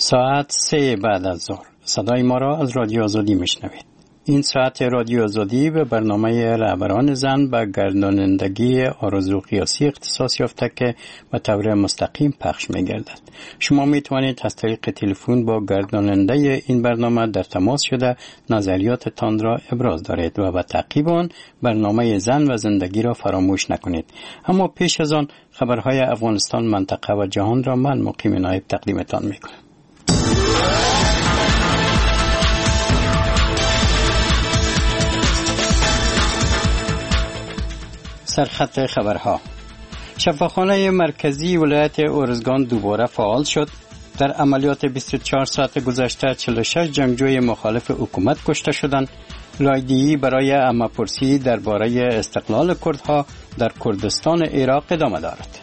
ساعت 3 بعد از ظهر. صدای ما را از رادیو آزادی میشنوید. این ساعت رادیو آزادی به برنامه رهبران زن به گردانندگی آرزو قیاسی اختصاص یافته که به طور مستقیم پخش می‌گردد. شما میتوانید از طریق تلفن با گرداننده این برنامه در تماس شده نظریاتتان را ابراز دارید و به تعقیب آن برنامه زن و زندگی را فراموش نکنید. اما پیش از آن خبرهای افغانستان، منطقه و جهان را من مقیم نایب تقدیمتان میکنم. سرخط خبرها. شفاخانه مرکزی ولایت ارزگان دوباره فعال شد. در عملیات 24 ساعت گذشته 46 جنگجوی مخالف حکومت کشته شدند. رایدهی برای عمه‌پرسی درباره استقلال کردها در کردستان عراق ادامه دارد.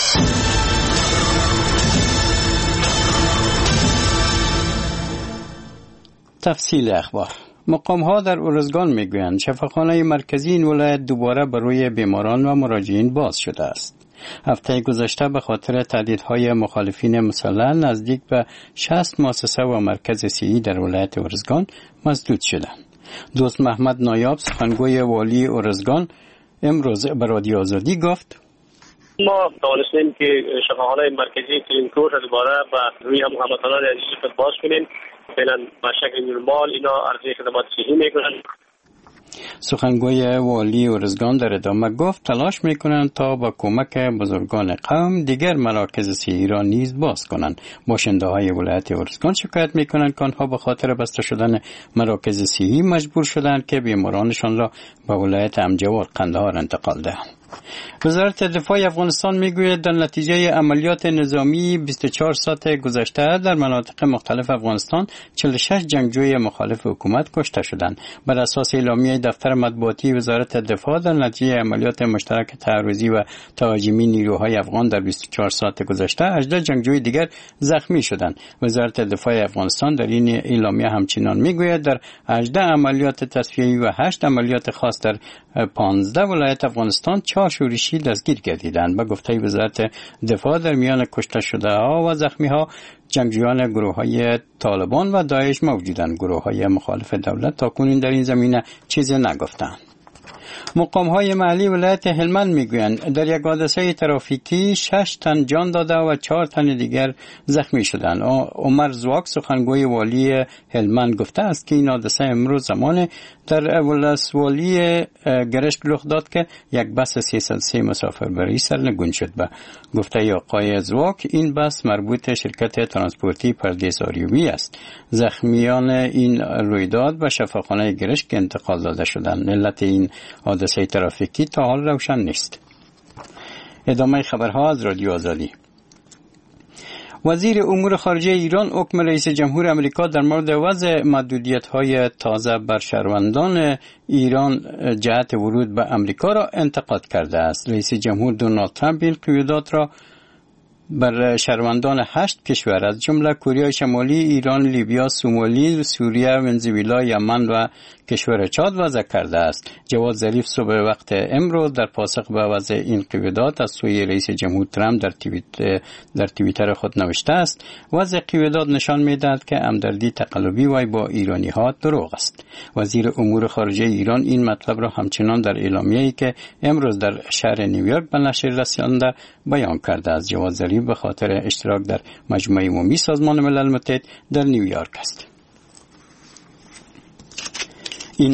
تفصیل اخبار. مقام‌ها در ارزگان میگویند شفاخانه مرکزی این ولایت دوباره بر روی بیماران و مراجعین باز شده است. هفته گذشته به خاطر تهدیدهای مخالفین مسلح نزدیک به 60 مؤسسه و مرکز صحی در ولایت ارزگان مسدود شدند. دوست محمد نایاب، سخنگوی والی ارزگان، امروز به رادیو آزادی گفت: ما توانستیم که شفاخانه مرکزی کلینکور را دوباره به روی هموطنان عزیز باز کنیم. فعلا به شکل نرمال اینا عرضه خدمات صحی میکنن. سخنگوی والی ارزگان در ادامه گفت تلاش میکنند تا با کمک بزرگان قوم دیگر مراکز صحی را نیز باز کنند. باشنده های ولایت ارزگان شکایت میکنند که آنها به خاطر بسته شدن مراکز صحی مجبور شدند که بیمارانشان را به ولایت امجوار قندهار انتقال دهند. وزارت دفاع افغانستان میگوید در نتیجه عملیات نظامی 24 ساعت گذشته در مناطق مختلف افغانستان 46 جنگجوی مخالف حکومت کشته شدند. بر اساس اعلامیه دفتر مطبوعاتی وزارت دفاع در نتیجه عملیات مشترک تعرضی و تهاجمی نیروهای افغان در 24 ساعت گذشته 18 جنگجوی دیگر زخمی شدند. وزارت دفاع افغانستان در این اعلامیه همچنین میگوید در 18 عملیات تصفیه‌ای و 8 عملیات خاص در 15 ولایت افغانستان 4 شورشی دستگیر گردیدند. به گفته وزارت دفاع در میان کشته شده ها و زخمی ها جنگجویان گروه های طالبان و داعش موجودند. گروه های مخالف دولت تاکنون در این زمینه چیزی نگفتند. مقام های محلی ولایت هلمند میگویند در یک حادثه ترافیکی 6 تن جان داده و 4 تن دیگر زخمی شدند. عمر زواک، سخنگوی والی هلمند، گفته است که این حادثه امروز زمان در ولسوالی گرشک رخ داد که یک بس 303 مسافربری سرنگون شد. به گفته آقای زواک این بس مربوط شرکت ترانسپورتی پردیس آریوبی است. زخمیان این رویداد به شفاخانه گرشک انتقال داده شدند. علت این حادثه ترافیکی تا حال روشن نیست. ادامه خبرها از رادیو آزادی. وزیر امور خارجه ایران حکم رئیس جمهور آمریکا در مورد وضع محدودیت‌های تازه بر شهروندان ایران جهت ورود به آمریکا را انتقاد کرده است. رئیس جمهور دونالد ترامپ این قیودات را بر شهروندان 8 کشور از جمله کره شمالی، ایران، لیبیا، سومالی، سوریه، ونزوئلا، یمن و کشور چاد وضع کرده است. جواد ظریف صبح وقت امروز در پاسخ به وضع این قیودات از سوی رئیس جمهور ترامپ در توییتر خود نوشته است: وضع قیودات نشان می‌دهد که همدردی تقلبی وی با ایرانی‌ها دروغ است. وزیر امور خارجه ایران این مطلب را همچنان در اعلامیه‌ای که امروز در شهر نیویورک به نشر رسانده بیان کرده است. جواد ظریف به خاطر اشتراک در مجمع عمومی سازمان ملل متحد در نیویورک است. این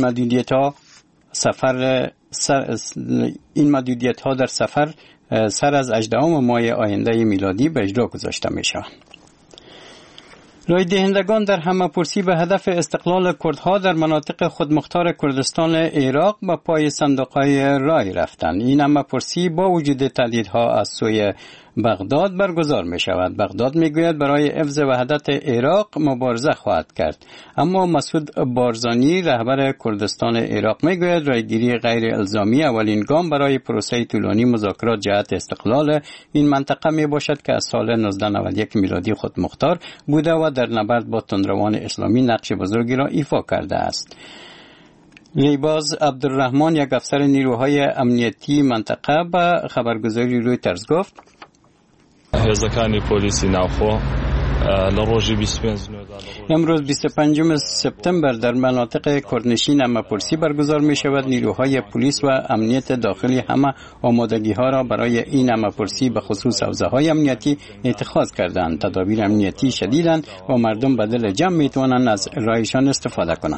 محدودیت‌ها در سفر سر از 18 ماه آینده میلادی به اجرا گذاشته می‌شوند. رای دهندگان در همه‌پرسی به هدف استقلال کردها در مناطق خودمختار کردستان عراق به پای صندوق‌های رای رفتند. این همه‌پرسی با وجود تهدیدها از سوی بغداد برگزار می شود. بغداد می گوید برای حفظ وحدت عراق مبارزه خواهد کرد. اما مسعود بارزانی، رهبر کردستان عراق، می گوید رایگیری غیر الزامی اولین گام برای پروسه طولانی مذاکرات جهت استقلال این منطقه می باشد که از سال 1991 میلادی خودمختار بوده و در نبرد با تندروان اسلامی نقش بزرگی را ایفا کرده است. لیباز عبدالرحمن، یک افسر نیروهای امنیتی منطقه، به خبرگزاری رویترز گفت: هێزەکانی پۆلیسی ناوخۆ امروز 25 سپتامبر در مناطق کرنشین اماپرسی برگزار می شود. نیروهای پلیس و امنیت داخلی همه آمادگی ها را برای این اماپرسی به خصوص حوزه های امنیتی اتخاذ کردند. تدابیر امنیتی شدیدند و مردم بدل جمع می توانند از رایشان استفاده کنند.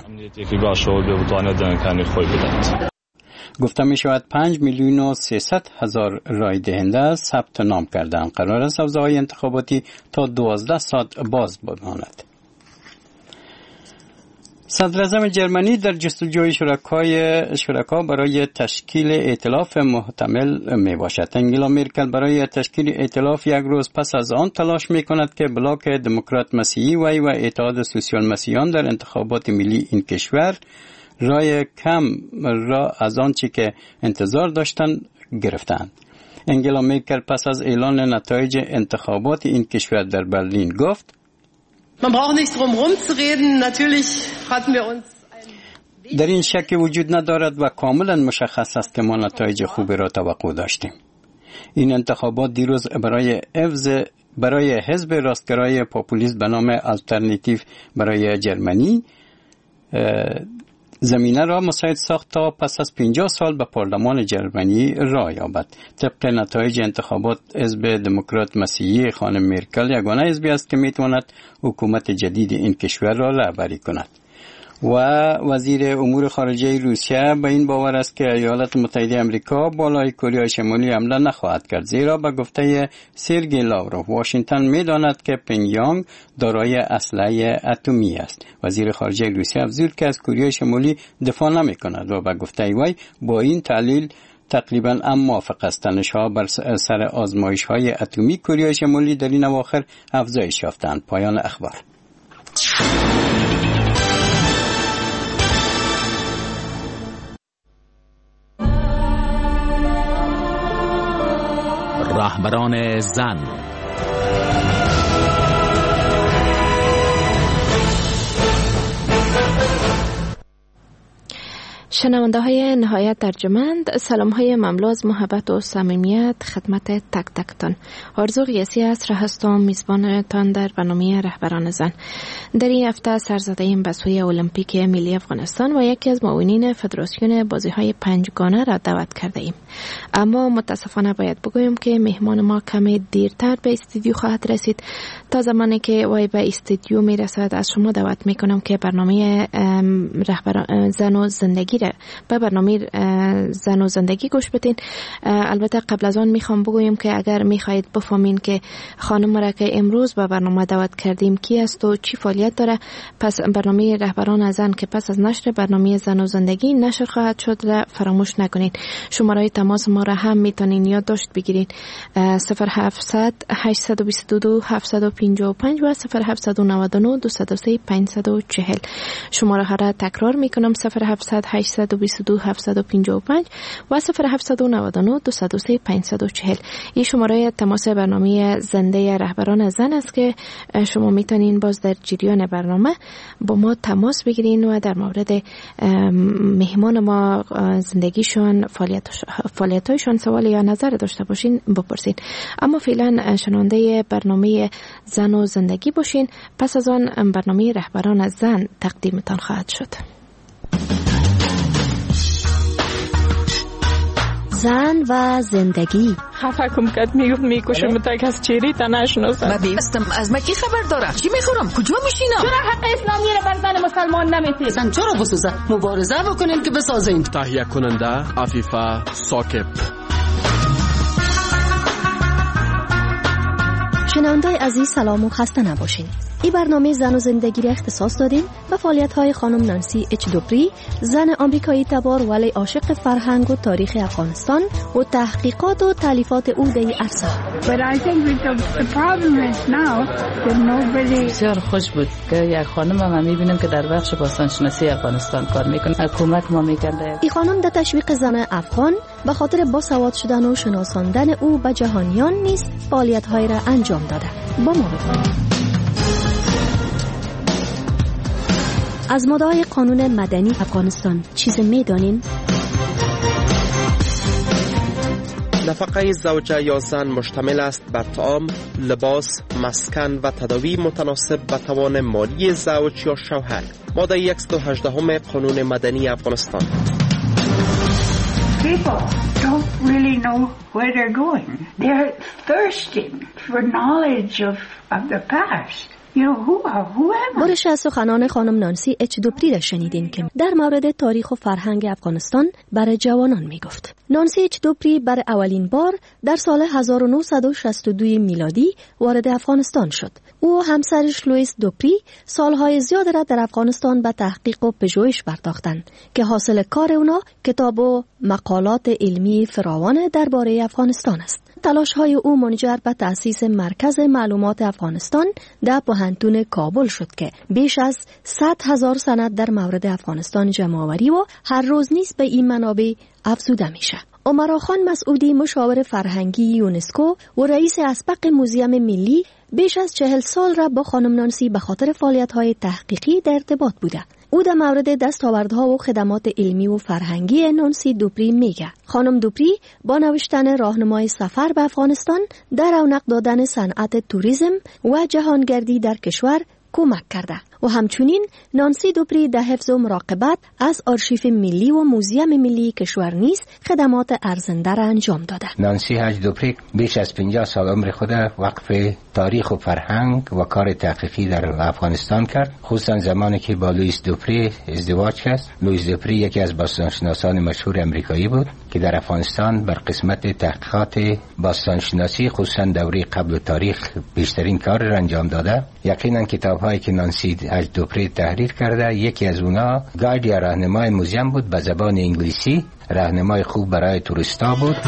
گفته می شود 5,300,000 رای دهنده ثبت نام کردند. قرار است حوزه‌های انتخاباتی تا 12 ساعت باز بماند. صدر اعظم جرمنی در جستجوی شرکا برای تشکیل ائتلاف محتمل می باشد. انگلا مرکل برای تشکیل ائتلاف یک روز پس از آن تلاش می کند که بلاک دموکرات مسیحی و اتحاد سوسیال مسیحیان در انتخابات ملی این کشور رای کم را از آنچه که انتظار داشتند گرفتند. انگلا مرکل پس از اعلان نتایج انتخابات این کشور در برلین گفت: در این شک وجود ندارد و کاملا مشخص است که ما نتایج خوبی را توقع داشتیم. این انتخابات دیروز برای حزب راستگرای پاپولیست به نام آلترناتیو برای جرمنی زمینه را مساعد ساخت تا پس از 50 سال به پارلمان جرمنی رای یابد. طبق نتایج انتخابات حزب دموکرات مسیحی خانم مرکل یگانه حزبی است که میتواند حکومت جدید این کشور را رهبری کند. و وزیر امور خارجه روسیه به این باور است که ایالات متحده آمریکا بالای کره شمالی حمله نخواهد کرد، زیرا به گفته سرگئی لاوروف واشنگتن می‌داند که پینگیانگ دارای اسلحه اتمی است. وزیر خارجه روسیه افزود که از کره شمالی دفاع نمی‌کند و به گفته وی با این تحلیل تقریبا موافق است. تنش‌ها بر سر آزمایش‌های اتمی کره شمالی در این اواخر افزایش یافتند. پایان اخبار. رهبران زن. شنونده های نهایت ارجمند، سلام های مملو از محبت و صمیمیت خدمت تک تکتان. آرزو قیاسی عصر هستم، میزبانتان در برنامه رهبران زن. در این هفته سرزده ایم به سوی المپیک ملی افغانستان و یکی از معاونین فدراسیون بازی های پنجگانه را دعوت کرده ایم. اما متاسفانه باید بگویم که مهمان ما کمی دیرتر به استودیو خواهد رسید. تا زمانی که وی به استودیو میرسد از شما دعوت میکنم که برنامه رهبران زن و زندگی به برنامه زن و زندگی گوش بدین. البته قبل از آن میخوام بگویم که اگر میخواهید بفهمین که خانم را که امروز به برنامه دعوت کردیم کی است و چی فعالیت داره، پس برنامه رهبران زن که پس از نشر برنامه زن و زندگی نشر خواهد شد را فراموش نکنید. شماره تماس ما را هم میتونین یادداشت بگیرید: 0700 822 755 و 0799 203 540. شماره ها را تکرار میکنم: 0700 822 755 و 0799 203 540. این شماره تماس برنامه زنده رهبران زن است که شما میتونین باز در جریان برنامه با ما تماس بگیرین و در مورد مهمان ما، زندگیشون، فعالیت‌هایشون سوال یا نظر داشته باشین بپرسین. اما فعلا شنونده برنامه زن و زندگی باشین. پس از آن برنامه رهبران زن تقدیمتان خواهد شد. زن و زندگی. خفه کم کد میکشم تک از چیری تا نشناسم. من بیستم از مکی خبر داره. چی میخورم؟ کجا میشینم؟ چرا حق اسلامی را بر زن مسلمان نمیتید؟ زن چرا بسوزه؟ مبارزه بکنیم که بسازیم. تهیه کننده عفیفه ثاقب. شنوندای عزیز سلام و خسته نباشین. این برنامه زن و زندگی را اختصاص دادیم به فعالیت‌های خانم نانسی اچ دوپری، زن آمریکایی تبار ولی عاشق فرهنگ و تاریخ افغانستان و تحقیقات و تالیفات او در این عرصه. بسیار خوش بود که یک خانم ما می‌بینیم که در بخش باستانشناسی افغانستان کار می‌کنه. حکومت ما می‌کنه. این خانم در تشویق زن افغان به خاطر باسواد شدن و شناساندن او به جهانیان نیز فعالیت‌های را انجام داده. با ما باشید. از ماده‌های قانون مدنی افغانستان چیز می‌دانین؟ نفقه زوجه یا زن مشتمل است بر طعام، لباس، مسکن و تداوی متناسب به توان مالی زوج یا شوهر. ماده 118 قانون مدنی افغانستان. People don't really know where they're going. They're thirsting for knowledge of the past. برش از سخنان خانم نانسی اچ دوپری را شنیدین که در مورد تاریخ و فرهنگ افغانستان برای جوانان می گفت. نانسی اچ دوپری برای اولین بار در سال 1962 میلادی وارد افغانستان شد. او و همسرش لوئیس دوپری سالهای زیاد را در افغانستان به تحقیق و پژوهش پرداختند که حاصل کار اونا کتاب و مقالات علمی فراوان درباره افغانستان است. تلاش‌های او منجر به تأسیس مرکز معلومات افغانستان در پوهنتون کابل شد که بیش از 100,000 سند در مورد افغانستان جمع‌آوری و هر روز نیز به این منابع افزوده میشه. عمر خان مسعودی مشاور فرهنگی یونسکو و رئیس اسبق موزیم ملی بیش از 40 سال را با خانم نانسی به خاطر فعالیت‌های تحقیقی در ارتباط بوده. او در مورد دستاوردها و خدمات علمی و فرهنگی نانسی دوپری میگه. خانم دوپری با نوشتن راهنمای سفر به افغانستان در رونق دادن صنعت توریسم و جهانگردی در کشور کمک کرده و همچنین نانسی دوپری در حفظ و مراقبت از آرشیو ملی و موزیم ملی کشور نیز خدمات ارزنده را انجام داده. نانسی هج دوپری بیش از 50 سال عمر خود وقف تاریخ و فرهنگ و کار تحقیقی در افغانستان کرد، خصوصا زمانی که با لوئیس دوپری ازدواج کرد. لوئیس دوپری یکی از باستانشناسان مشهور امریکایی بود که در افغانستان بر قسمت تحقیقات باستانشناسی خصوصا دوره قبل تاریخ بیشترین کار را انجام داده. یقینا کتاب‌هایی که نانسی هج دوپری تحریر کرده، یکی از اونا گاید یا راهنمای موزیم بود به زبان انگلیسی، راهنمای خوب برای توریستا بود.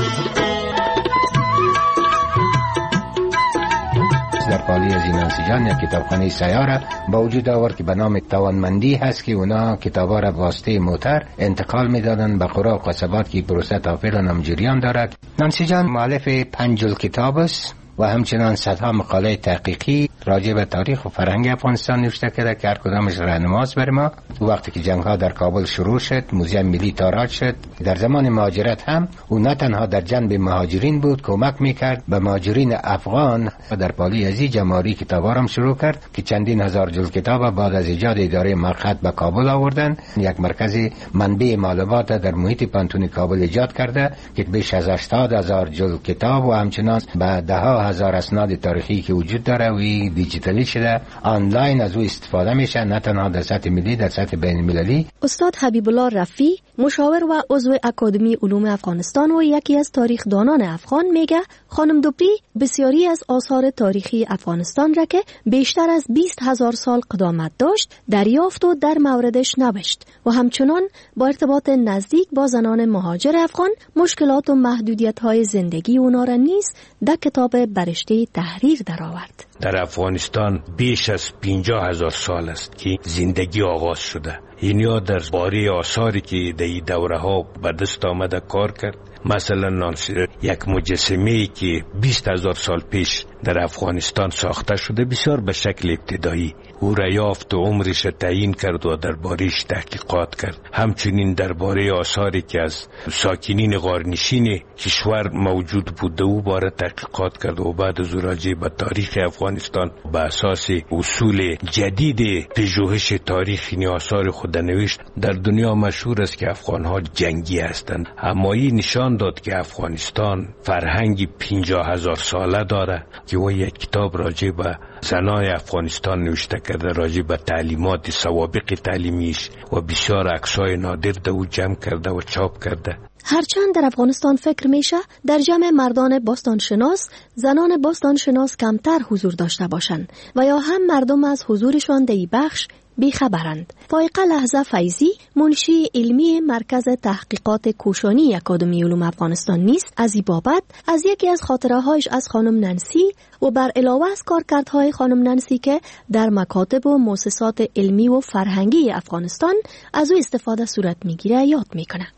در پالی از نانسی جان یک کتابخانه سیاره با وجود آورد که به نام توانمندی هست که اونا کتابا را واسطه موتر انتقال میدادن به قرى و قصبات که پروسه فعلا هم جریان دارد. نانسی جان مؤلف 5 جلد کتاب است و همچنان صدها مقاله تحقیقی راجع به تاریخ و فرهنگ افغانستان نوشته کرده که هر کدامش راهنماست بر ما. وقتی که جنگ ها در کابل شروع شد، موزیم ملی تاراج شد. در زمان مهاجرت هم او نه تنها در جنب مهاجرین بود، کمک میکرد به مهاجرین افغان. در پالی ازی جمهوری کتابا هم شروع کرد که چندین هزار جلد کتاب بعد از ایجاد اداره ملخط به کابل آوردن. یک مرکز منبع معلومات در محیط پانتون کابل ایجاد کرده که بیش از 80,000 جلد کتاب و همچنان به ده هزار اسناد تاریخی که وجود داره و دیجیتالی شده آنلاین از او استفاده میشه، نه تنها در سطح ملی، در سطح بین المللی. استاد حبیب الله رفی مشاور و عضو اکادمی علوم افغانستان و یکی از تاریخدانان افغان میگه خانم دوپری بسیاری از آثار تاریخی افغانستان را که بیشتر از 20,000 سال قدامت داشت دریافت و در موردش نوشت و همچنان با ارتباط نزدیک با زنان مهاجر افغان مشکلات و محدودیت‌های زندگی اونا را نیز در کتاب برشته تحریر درآورد. در افغانستان بیش از 50,000 سال است که زندگی آغاز شده. اینیا در باره آثاری که در این دوره ها به دست آمده کار کرد. مثلا نانسی یک مجسمه‌ای که 20,000 سال پیش در افغانستان ساخته شده بسیار به شکل ابتدایی او را یافت و عمرش تعیین کرد و درباره‌اش تحقیقات کرد. همچنین درباره آثاری که از ساکنین غارنشین کشور موجود بوده او باره تحقیقات کرد و بعد از راجع به تاریخ افغانستان به اساس اصول جدید پژوهش تاریخی آثار خود نوشت. در دنیا مشهور است که افغان‌ها جنگی هستند، اما این نشان داد که افغانستان فرهنگی 50,000 ساله داره که او یک کتاب راجع به زنای افغانستان نوشته کرده، راجع به تعلیمات سوابق تعلیمیش و بسیار عکسای نادر ده او جمع کرده و چاپ کرده. هرچند در افغانستان فکر میشه در جمع مردان باستانشناس زنان باستانشناس کمتر حضور داشته باشند و یا هم مردم از حضورشان در این بخش بیخبرند. فایقه لحظه فیضی منشی علمی مرکز تحقیقات کوشانی اکادمی علوم افغانستان نیست از این بابت از یکی از خاطره‌هایش از خانم نانسی و بر علاوه از کارکردهای خانم نانسی که در مکاتب و مؤسسات علمی و فرهنگی افغانستان از او استفاده صورت میگیره یاد میکنه.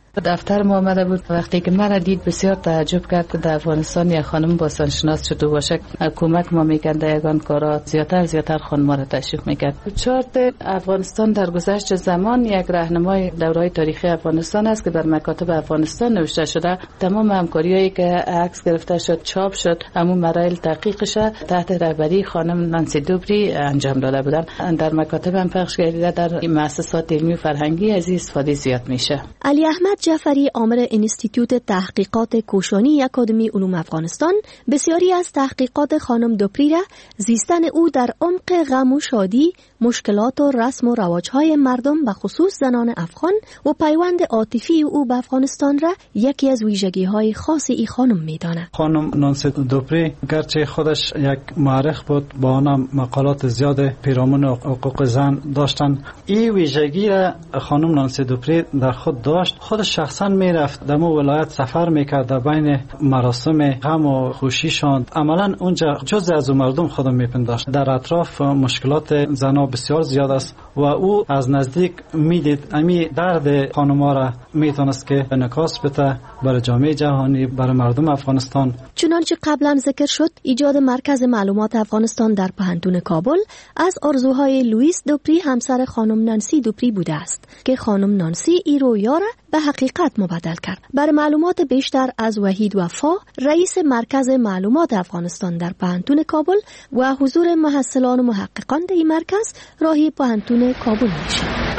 دفتر ما آمده بود. وقتی که من دید بسیار تعجب کرد که در افغانستان یک خانم باستانشناس چطور باشه کمک ما میکرد در یگان کارا. زیادتر خانم‌ها را تشویق میکرد. چارت افغانستان در گذشت زمان یک راهنمای دوره‌های تاریخی افغانستان است که در مکاتب افغانستان نوشته شده. تمام همکاریایی که عکس گرفته شد چاپ شد همون مراحل تحقیقش تحت رهبری خانم نانسی دوبری انجام داده بودن. در مکاتب هم پخش گردیده. در مؤسسات علمی و فرهنگی از استفاده زیاد میشه. علی احمد جعفری عامل انستیتوت تحقیقات کوشانی اکادمی علوم افغانستان بسیاری از تحقیقات خانم دوپری را زیستن او در عمق غم و شادی، مشکلات و رسم و رواج‌های مردم به خصوص زنان افغان و پیوند عاطفی او به افغانستان را یکی از ویژگی‌های خاص این خانم می‌داند. خانم نانسی دوپری گرچه خودش یک مورخ بود با آن مقالات زیاد پیرامون حقوق زن داشتن، این ویژگی را خانم نانسی دوپری در خود داشت. خود شخصا میرفت در ولایت سفر میکرد در بین مراسم غم و خوشیشان عملا اونجا جزء از مردم خودم میپنداشت. در اطراف مشکلات زنها بسیار زیاد است و او از نزدیک میدید امی درد خانم‌ها را میتونست که انعکاس بده برای جامعه جهانی، برای مردم افغانستان. چنانچه قبلا ذکر شد ایجاد مرکز معلومات افغانستان در پوهنتون کابل از آرزوهای لوئیس دوپری همسر خانم نانسی دوپری بوده است که خانم نانسی این رویا را به حقیقت مبدل کرد. برای معلومات بیشتر از وحید وفا رئیس مرکز معلومات افغانستان در پوهنتون کابل و حضور محصلان و محققان در این مرکز راهی پوهنتون کابل میشید.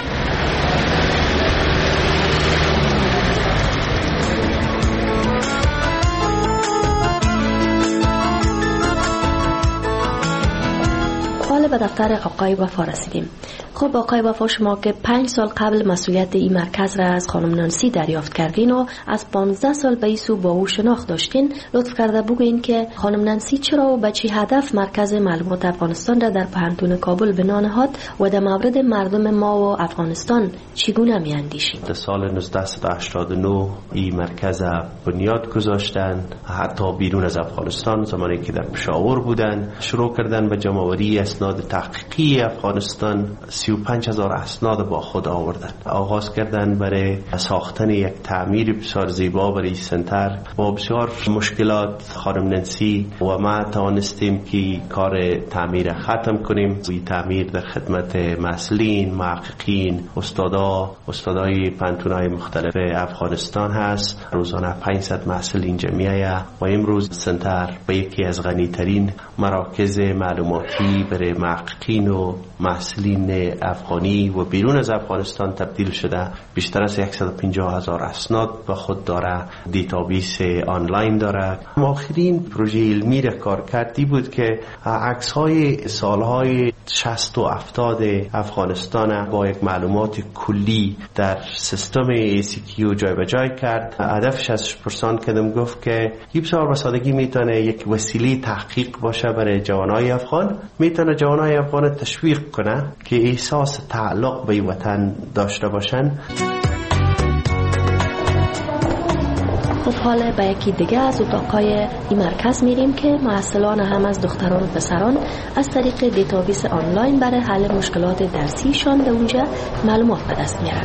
حالا به دفتر آقای وفا رسیدیم. خب آقای وفا، شما که 5 سال قبل مسئولیت این مرکز را از خانم نانسی دریافت کردین و از 15 سال به این سو با او شناخت داشتین، لطف کرده بگوین که خانم نانسی چرا و به چه هدف مرکز معلومات افغانستان را در پوهنتون کابل بنا نهاد و در مورد مردم ما و افغانستان چگونه میاندیشید؟ در سال 1989 این مرکز بنیاد گذاشتن، حتی بیرون از افغانستان زمانی که در پشاور بودن شروع کردن به جمع‌آوری اسناد تحقیقی افغانستان. 35,000 اسناد با خود آوردن. آغاز کردن برای ساختن یک تعمیر بسیار زیبا برای سنتر. با بسیار مشکلات خانم نانسی و ما توانستیم که کار تعمیر ختم کنیم. این تعمیر در خدمت مسئولین، محققین، استادای پوهنتون‌های مختلف افغانستان هست. روزانه 500 مسئول اینجا میآید و امروز سنتر به یکی از غنی‌ترین مراکز معلوماتی برای محققین و مسئولین افغانی و بیرون از افغانستان تبدیل شده. بیشتر از 150,000 اسناد به خود داره، دیتابیس آنلاین داره. آخرین پروژه علمی را کار کردی بود که عکس‌های سالهای 60 و 70 افغانستان با یک معلومات کلی در سیستم ACQ جای به جای کرد. هدفش از پرسان کردم گفت که این بسیار به سادگی میتونه یک وسیله تحقیق باشه برای جوانای افغان، میتونه جوانای افغان تشویق کنه که احساس تعلق به وطن داشته باشن. خب حالا به یکی دیگه از اتاقای این مرکز میریم که محصلان هم از دختران و پسران از طریق دیتابیس آنلاین برای حل مشکلات درسیشان در اونجا معلومات به دست میارن.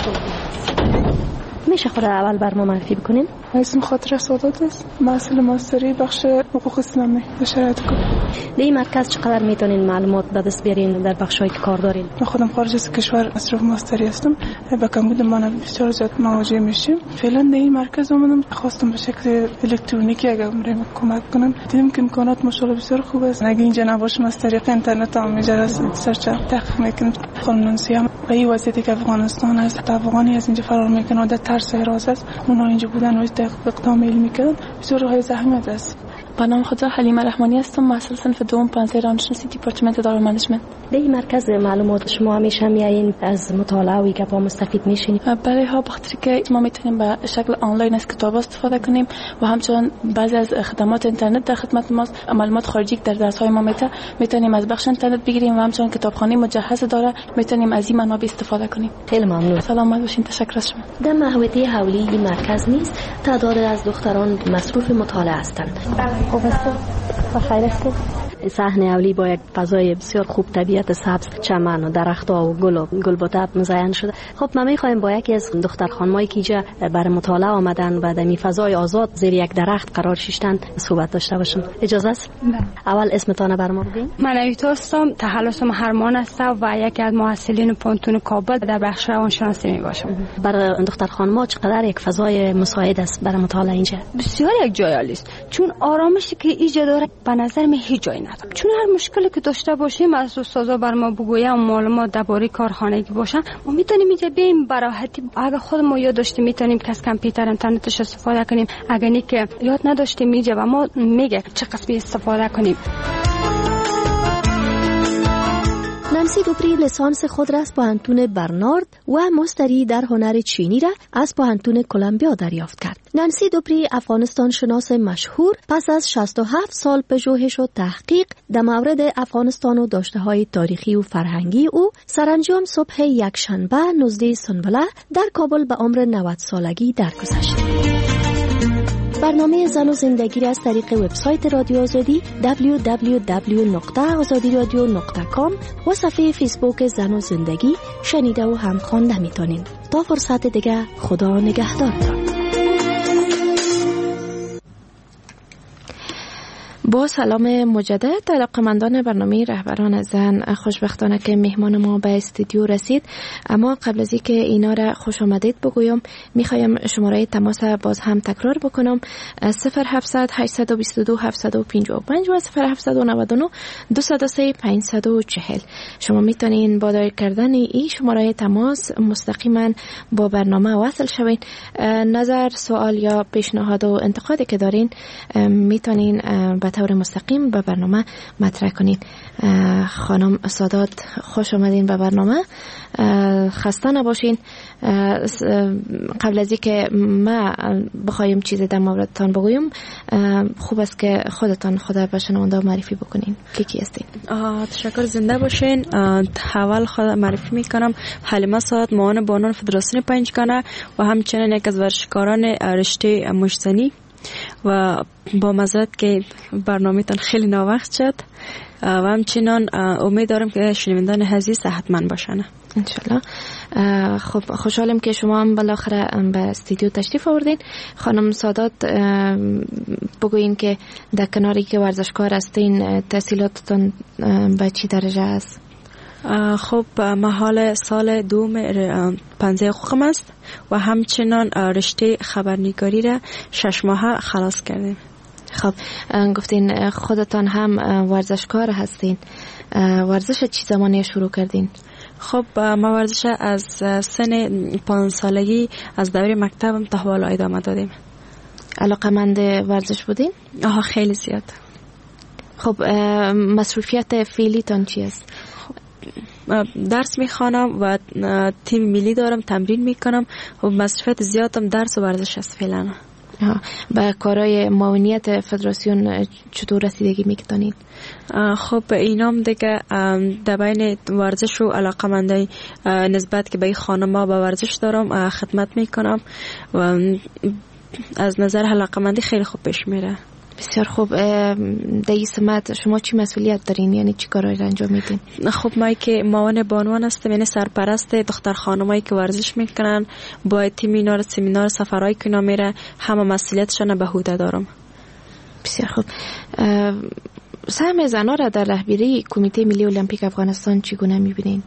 میشه خود اول بر ما معرفی بکنین؟ اسم خاطر سعادت است، محصل ماستری بخش حقوق اسلامی در شرایط کار. در این مرکز چقدر میتونین معلومات به دست بیارین در بخشایی که کار دارین؟ من خودم خارج از کشور مصرف ماستری هستم، با کمبود ما بسیار زیاد مواجه میشیم. فعلا در این مرکز اومدم، خواستم به شکل الکترونیکی اگر برام کمک کنن. دیدم که امکانات ماشاءالله بسیار خوب است. اگه اینجا نباشه از طریق اینترنت هم میجرد سرچ تحقیق میکنم. خانم نانسی هم به این وضعیتی که افغانستان است، افغانی از اینجا فرار میکنه، در ترس حراس است، اونا اینجا بودن و اقدام علمی کردن، بسیار های زحمت است. با نام خدا حلیمه رحمانی هستم، محصل صنف دوم پانزه روانشناسی دیپارتمنت اداره منیجمنت. در این مرکز معلومات شما همیشه میایین از مطالعه و گپا مستفید میشین؟ برای ها بخاطر که ما میتونیم به شکل آنلاین از کتاب استفاده کنیم و همچنین بعضی از خدمات اینترنت در خدمت ماست. معلومات خارجی در درس های ما میتونیم از بخش اینترنت بگیریم و همچنین کتابخانه مجهز داره، میتونیم از این منابع استفاده کنیم. خیلی ممنون. سلامت باشین. تشکر از شما. در محوطه حولی این مرکز نیست تعداد از دختران مصروف مطالعه هستند. خوب است. بخیر است. صحن اولی با یک فضای بسیار خوب، طبیعت سبز، چمن و درخت‌ها و گل و گلبوته مزین شده. خب ما می‌خوایم با یکی از دختر خانمایی که اینجا برای مطالعه آمدن و در فضای آزاد زیر یک درخت قرار شیشتن صحبت داشته باشیم. اجازه است؟ اول اسمتان بر ما بگین. من ایتو هستم، تخلصم هرمان هستم و یکی از محصلین پانتون کابل در بخش روانشناسی میباشم. برای دختر خانم‌ها چقدر یک فضای مساعد است برای مطالعه اینجا؟ بسیار یک جای عالی است، چون آرامشی که اینجا داره به نظر من هیچ جایی نداره. چون هر مشکلی که داشته باشیم از استادا بر ما بگویم، معلومات درباره کارخانگی باشن، ما میتونیم اینجا بریم به راحتی. اگه خود ما یاد داشتیم میتونیم که از کامپیوتر اینترنتش استفاده کنیم، اگه نه که یاد نداشتیم اینجا و ما میگه چه قسمی استفاده کنیم. نانسی دوپری لیسانس خود را از پوهنتون برنارد و مستری در هنر چینی را از پوهنتون کلمبیا دریافت کرد. نانسی دوپری افغانستان شناس مشهور پس از 67 سال پژوهش و تحقیق در مورد افغانستان و داشته‌های تاریخی و فرهنگی او سرانجام صبح یکشنبه 19 سنبله در کابل به عمر 90 سالگی درگذشت. برنامه زن و زندگی را از طریق وبسایت رادیو آزادی www.azadiradio.com و صفحه فیسبوک زن و زندگی شنیده و هم خوانده میتونین. تا فرصت دیگه، خدا نگهدارتان. با سلام مجدد، علاقه‌مندان برنامه رهبران زن، خوشبختانه که مهمان ما به استودیو رسید. اما قبل از اینکه اینا را خوش آمدید بگویم، میخوایم شماره تماس باز هم تکرار بکنم: 0700 822 755 و 0799 203 540. شما میتونین با دایر کردن این شماره تماس مستقیما با برنامه وصل شوین. نظر، سوال یا پیشنهاد و انتقادی که دارین میتونین به طور مستقیم به برنامه مطرح کنین. خانم سادات، خوش آمدین به برنامه. خسته نباشین. قبل از اینکه ما بخوایم چیزی در موردتان بگویم، خوب است که خودتان خود به شنونده معرفی بکنین. کی هستین؟ تشکر، زنده باشین. اول خود معرفی میکنم: حلیمه سادات، معاون بانون فدراسیون پنجگانه و همچنین یک از ورزشکاران رشته مشتزنی. و با معذرت که برنامه‌تان خیلی ناوقت شد و همچنان امید دارم که شنوندگان عزیز صحتمند باشن انشالله. خب، خوشحالم که شما هم بالاخره به استودیو تشریف آوردین. خانم سادات، بگوین که در کناری که ورزشکار هستین، تحصیلاتتون به چی درجه است؟ خب، محال سال دوم پنجه حقوقم است و همچنان رشته خبرنگاری را 6 ماه خلاص کردیم. خب، گفتین خودتان هم ورزشکار هستین. ورزش چی زمانی شروع کردین؟ خب، ما ورزش از سن 5 سالگی از دوره مکتبم تا حالا ادامه دادیم. علاقه‌مند ورزش بودین؟ خیلی زیاد. خب، مصروفیت فعلیتان چی است؟ درس میخوانم و تیم ملی دارم، تمرین میکنم و مصروفیت زیادم درس و ورزش است فعلا. به کارهای معاونیت فدراسیون چطور رسیدگی میکنید؟ خب، اینام دیگه در بین ورزش و علاقه‌مندی نسبت که به خانم‌ها به ورزش دارم خدمت میکنم و از نظر علاقه‌مندی خیلی خوب پیش میره. بسیار خوب. در این سمت شما چی مسئولیت دارین؟ یعنی چی کارایی را انجام میدین؟ خب، ما که معاون بانوان هستم، یعنی سرپرست دختر خانمایی که ورزش میکنن، با تیم اینا رو سمینار سفرهای که اینا میره، همه مسئولیتشون به عهده دارم. بسیار خوب. سهم زنان را در رهبری کمیته ملی المپیک افغانستان چگونه میبینین؟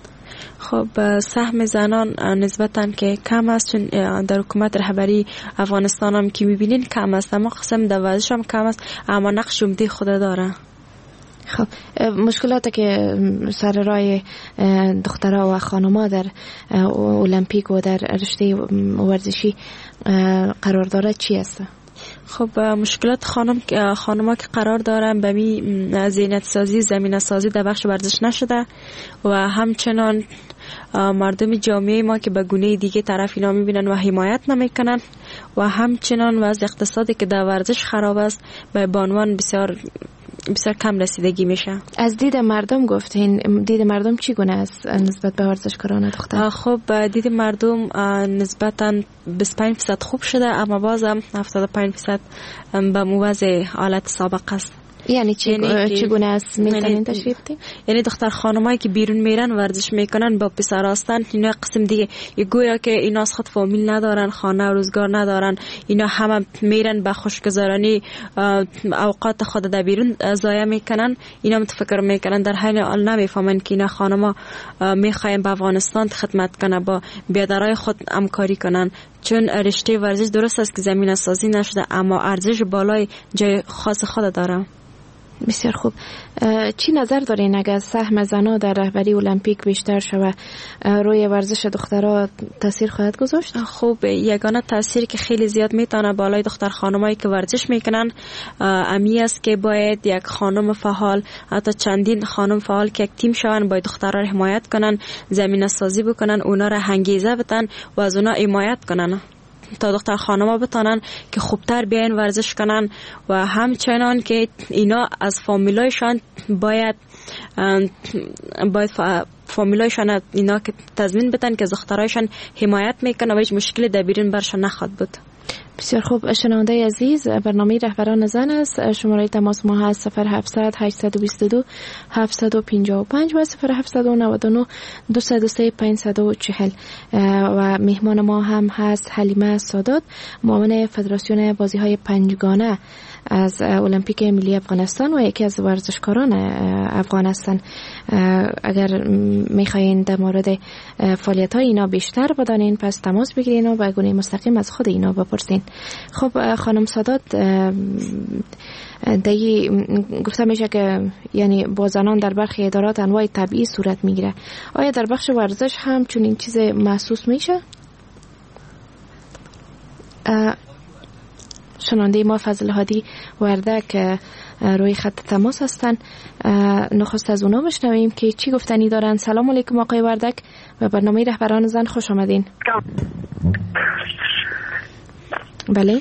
خب، سهم زنان نسبتاً که کم است، چون در حکومت رهبری افغانستان هم که میبینین کم است، اما قسم در ورزش هم کم است، اما نقش عمده خود داره. خب، مشکلاتی که سر راه دخترها و خانم‌ها در المپیک و در رشته ورزشی قرار داره چی است؟ خب، مشکلات خانم‌ها که قرار دارن به زینت سازی، زمینه سازی در بخش ورزش نشده و همچنان مردم جامعه ما که به گونه دیگه طرف اینا میبینن و حمایت نمیکنن و همچنان وضع اقتصادی که در ورزش خراب است به بانوان بسیار کم رسیدگی میشه. از دید مردم گفتین، دید مردم چی گونه است نسبت به ورزشکاران دختر؟ خب، دید مردم نسبتاً 25% خوب شده، اما بازم 75% به موازی حالت سابق است. یعنی چگونه است میتونین تشریح بدین؟ یعنی دختر خانمایی که بیرون میرن ورزش میکنن با پسر هستن، اینا قسم دیگه گویا که اینا از خود فامیل ندارن، خانه و روزگار ندارن، اینا همه میرن به خوشگذرانی اوقات خود در بیرون ضایع میکنن. اینا متفکر میکنن در حین حال نمیفهمن که اینا خانما میخواین به افغانستان خدمت کنن، با برادرای خود همکاری کنن، چون رشته ورزش درست است که زمینه سازی نشده اما ارزش بالای جای خاص خود داره. بسیار خوب. چی نظر دارین اگر سهم زنان در رهبری المپیک بیشتر شود روی ورزش دخترها تاثیر خواهد گذاشت؟ خوب، یگانه تاثیری که خیلی زیاد میتونه بالای دختر خانمایی که ورزش میکنن امی است که باید یک خانم فعال، حتی چندین خانم فعال که یک تیم شون، باید دخترها را حمایت کنن، زمینه سازی بکنن، اونا را انگیزه بدن و از اونا حمایت کنن تا دختر خانم‌ها بتانن که خوبتر بیاین ورزش کنن و همچنان که اینا از فامیلایشان باید فامیلایشان اینا که تضمین بدن که دخترایشان حمایت میکنن و هیچ مشکلی در بیرون برشان نخواد بود. بسیار خوب. شنونده عزیز، برنامه رهبران زن است. شماره تماس ما هست 0700 822 755 و 0799 203 540 و مهمان ما هم هست حلیمه سادات، معاون فدراسیون بازی‌های پنجگانه از المپیک ملی افغانستان و یکی از ورزشکاران افغان هستند. اگر میخواین در مورد فعالیت‌های اینا بیشتر بدانین پس تماس بگیرین و به گونه مستقیم از خود اینا بپرسین. خب خانم سادات، گفته میشه که یعنی با زنان در برخی ادارات انواع طبیعی صورت میگیره. آیا در بخش ورزش هم چون این چیز محسوس میشه؟ شنونده ما فضل هادی وردک روی خط تماس هستن. نخست از اونا بشنویم که چی گفتنی دارن. سلام علیکم آقای وردک و برنامه رهبران زن خوش آمدین. بله.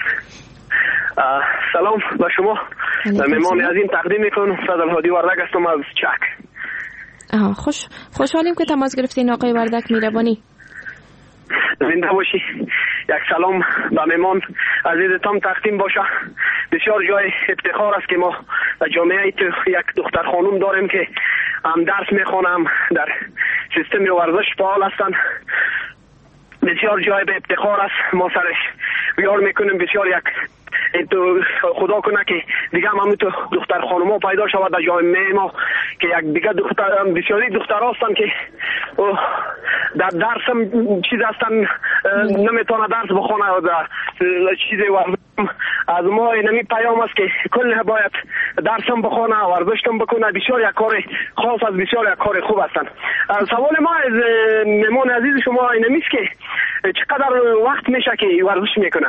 سلام به شما. مهمان عظیم تقدیم میکنم. فضل هادی وردک هستم از چک. خوشحالیم که تماس گرفتین آقای وردک، میربانی. زنده باشی. یک سلام به مهمان عزیزتان تقدیم باشه. بسیار جای افتخار است که ما در جامعه یک دختر خانم داریم که هم درس میخوانم در سیستم ورزش فعال هستند. بسیار جای به افتخار است. ما سرش بیار میکنیم. بسیار یک خدا کنه که دیگه هم تو دختر خانم ها پیدا شود در جامعه ما که یک دیگه بسیاری دختر هستن که در درس هم چیز هستن نمیتونه درس بخونه و در چیزی ورزش از ما اینمی پیام است که کل باید درس هم بخونه ورزش هم بکنه. بسیار یک کار خاص است، بسیار یک کار خوب هستن. سوال ما از مهمان عزیز شما اینمی است که چقدر وقت میشه که ورزش میکنه؟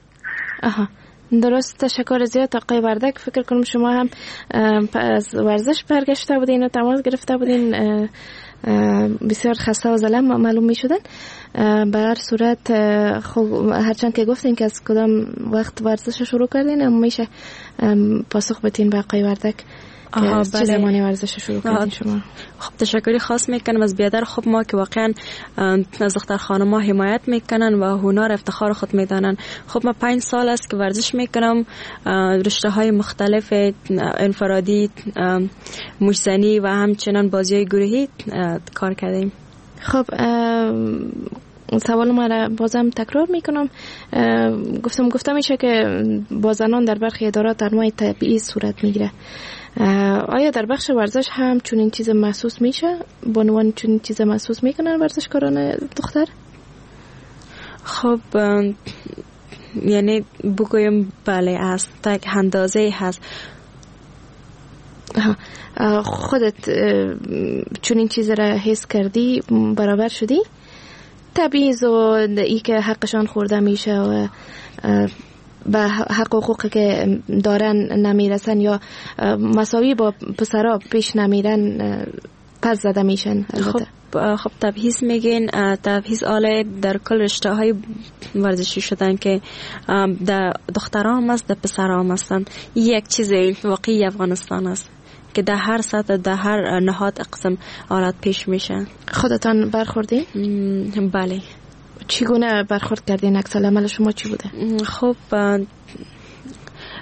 درست، تشکر زیاد آقای وردک. فکر کنم شما هم از ورزش برگشته بودین و تماس گرفته بودین، بسیار خسته و ظلم معلوم می شدن. به هر صورت خب هرچند که گفتین که از کدام وقت ورزش شروع کردین اما میشه پاسخ بدین به آقای وردک چه زمانی ورزش شروع کردین شما؟ خب تشکری خاص میکنم از بیادر خب ما که واقعا از دختر خانم ها حمایت میکنن و هنر افتخار خود میدانن. خب من 5 سال است که ورزش میکنم، رشته های مختلف انفرادی، مشزنی و همچنان بازی های گروهی کار کردیم. خب سوال ما را بازم تکرار میکنم. گفتم میشه که با زنان در برخی ادارات انواع طبیعی صورت میگیره. آیا در بخش ورزش هم چون این چیز محسوس میشه؟ بانوان چون این چیز محسوس میکنن ورزشکاران دختر؟ خب یعنی بگویم بله است، تا یک اندازه هست. خودت چون این چیز را حس کردی برابر شدی؟ تبعیض و ای که حقشان خورده میشه و به حق و حقوقی که دارن نمیرسن یا مساوی با پسرها پیش نمیرن پس زده میشن. خب تبعیض میگین، تبعیض آله در کل رشته های ورزشی شدن که در دختران هم است در پسران هم هستن. یک چیز واقعی افغانستان است که در هر سطح در هر نهاد اقسام آلات پیش میشن. خودتان برخوردین؟ بله. چگونه برخورد کردین؟ عکس العمل شما چی بوده؟ خب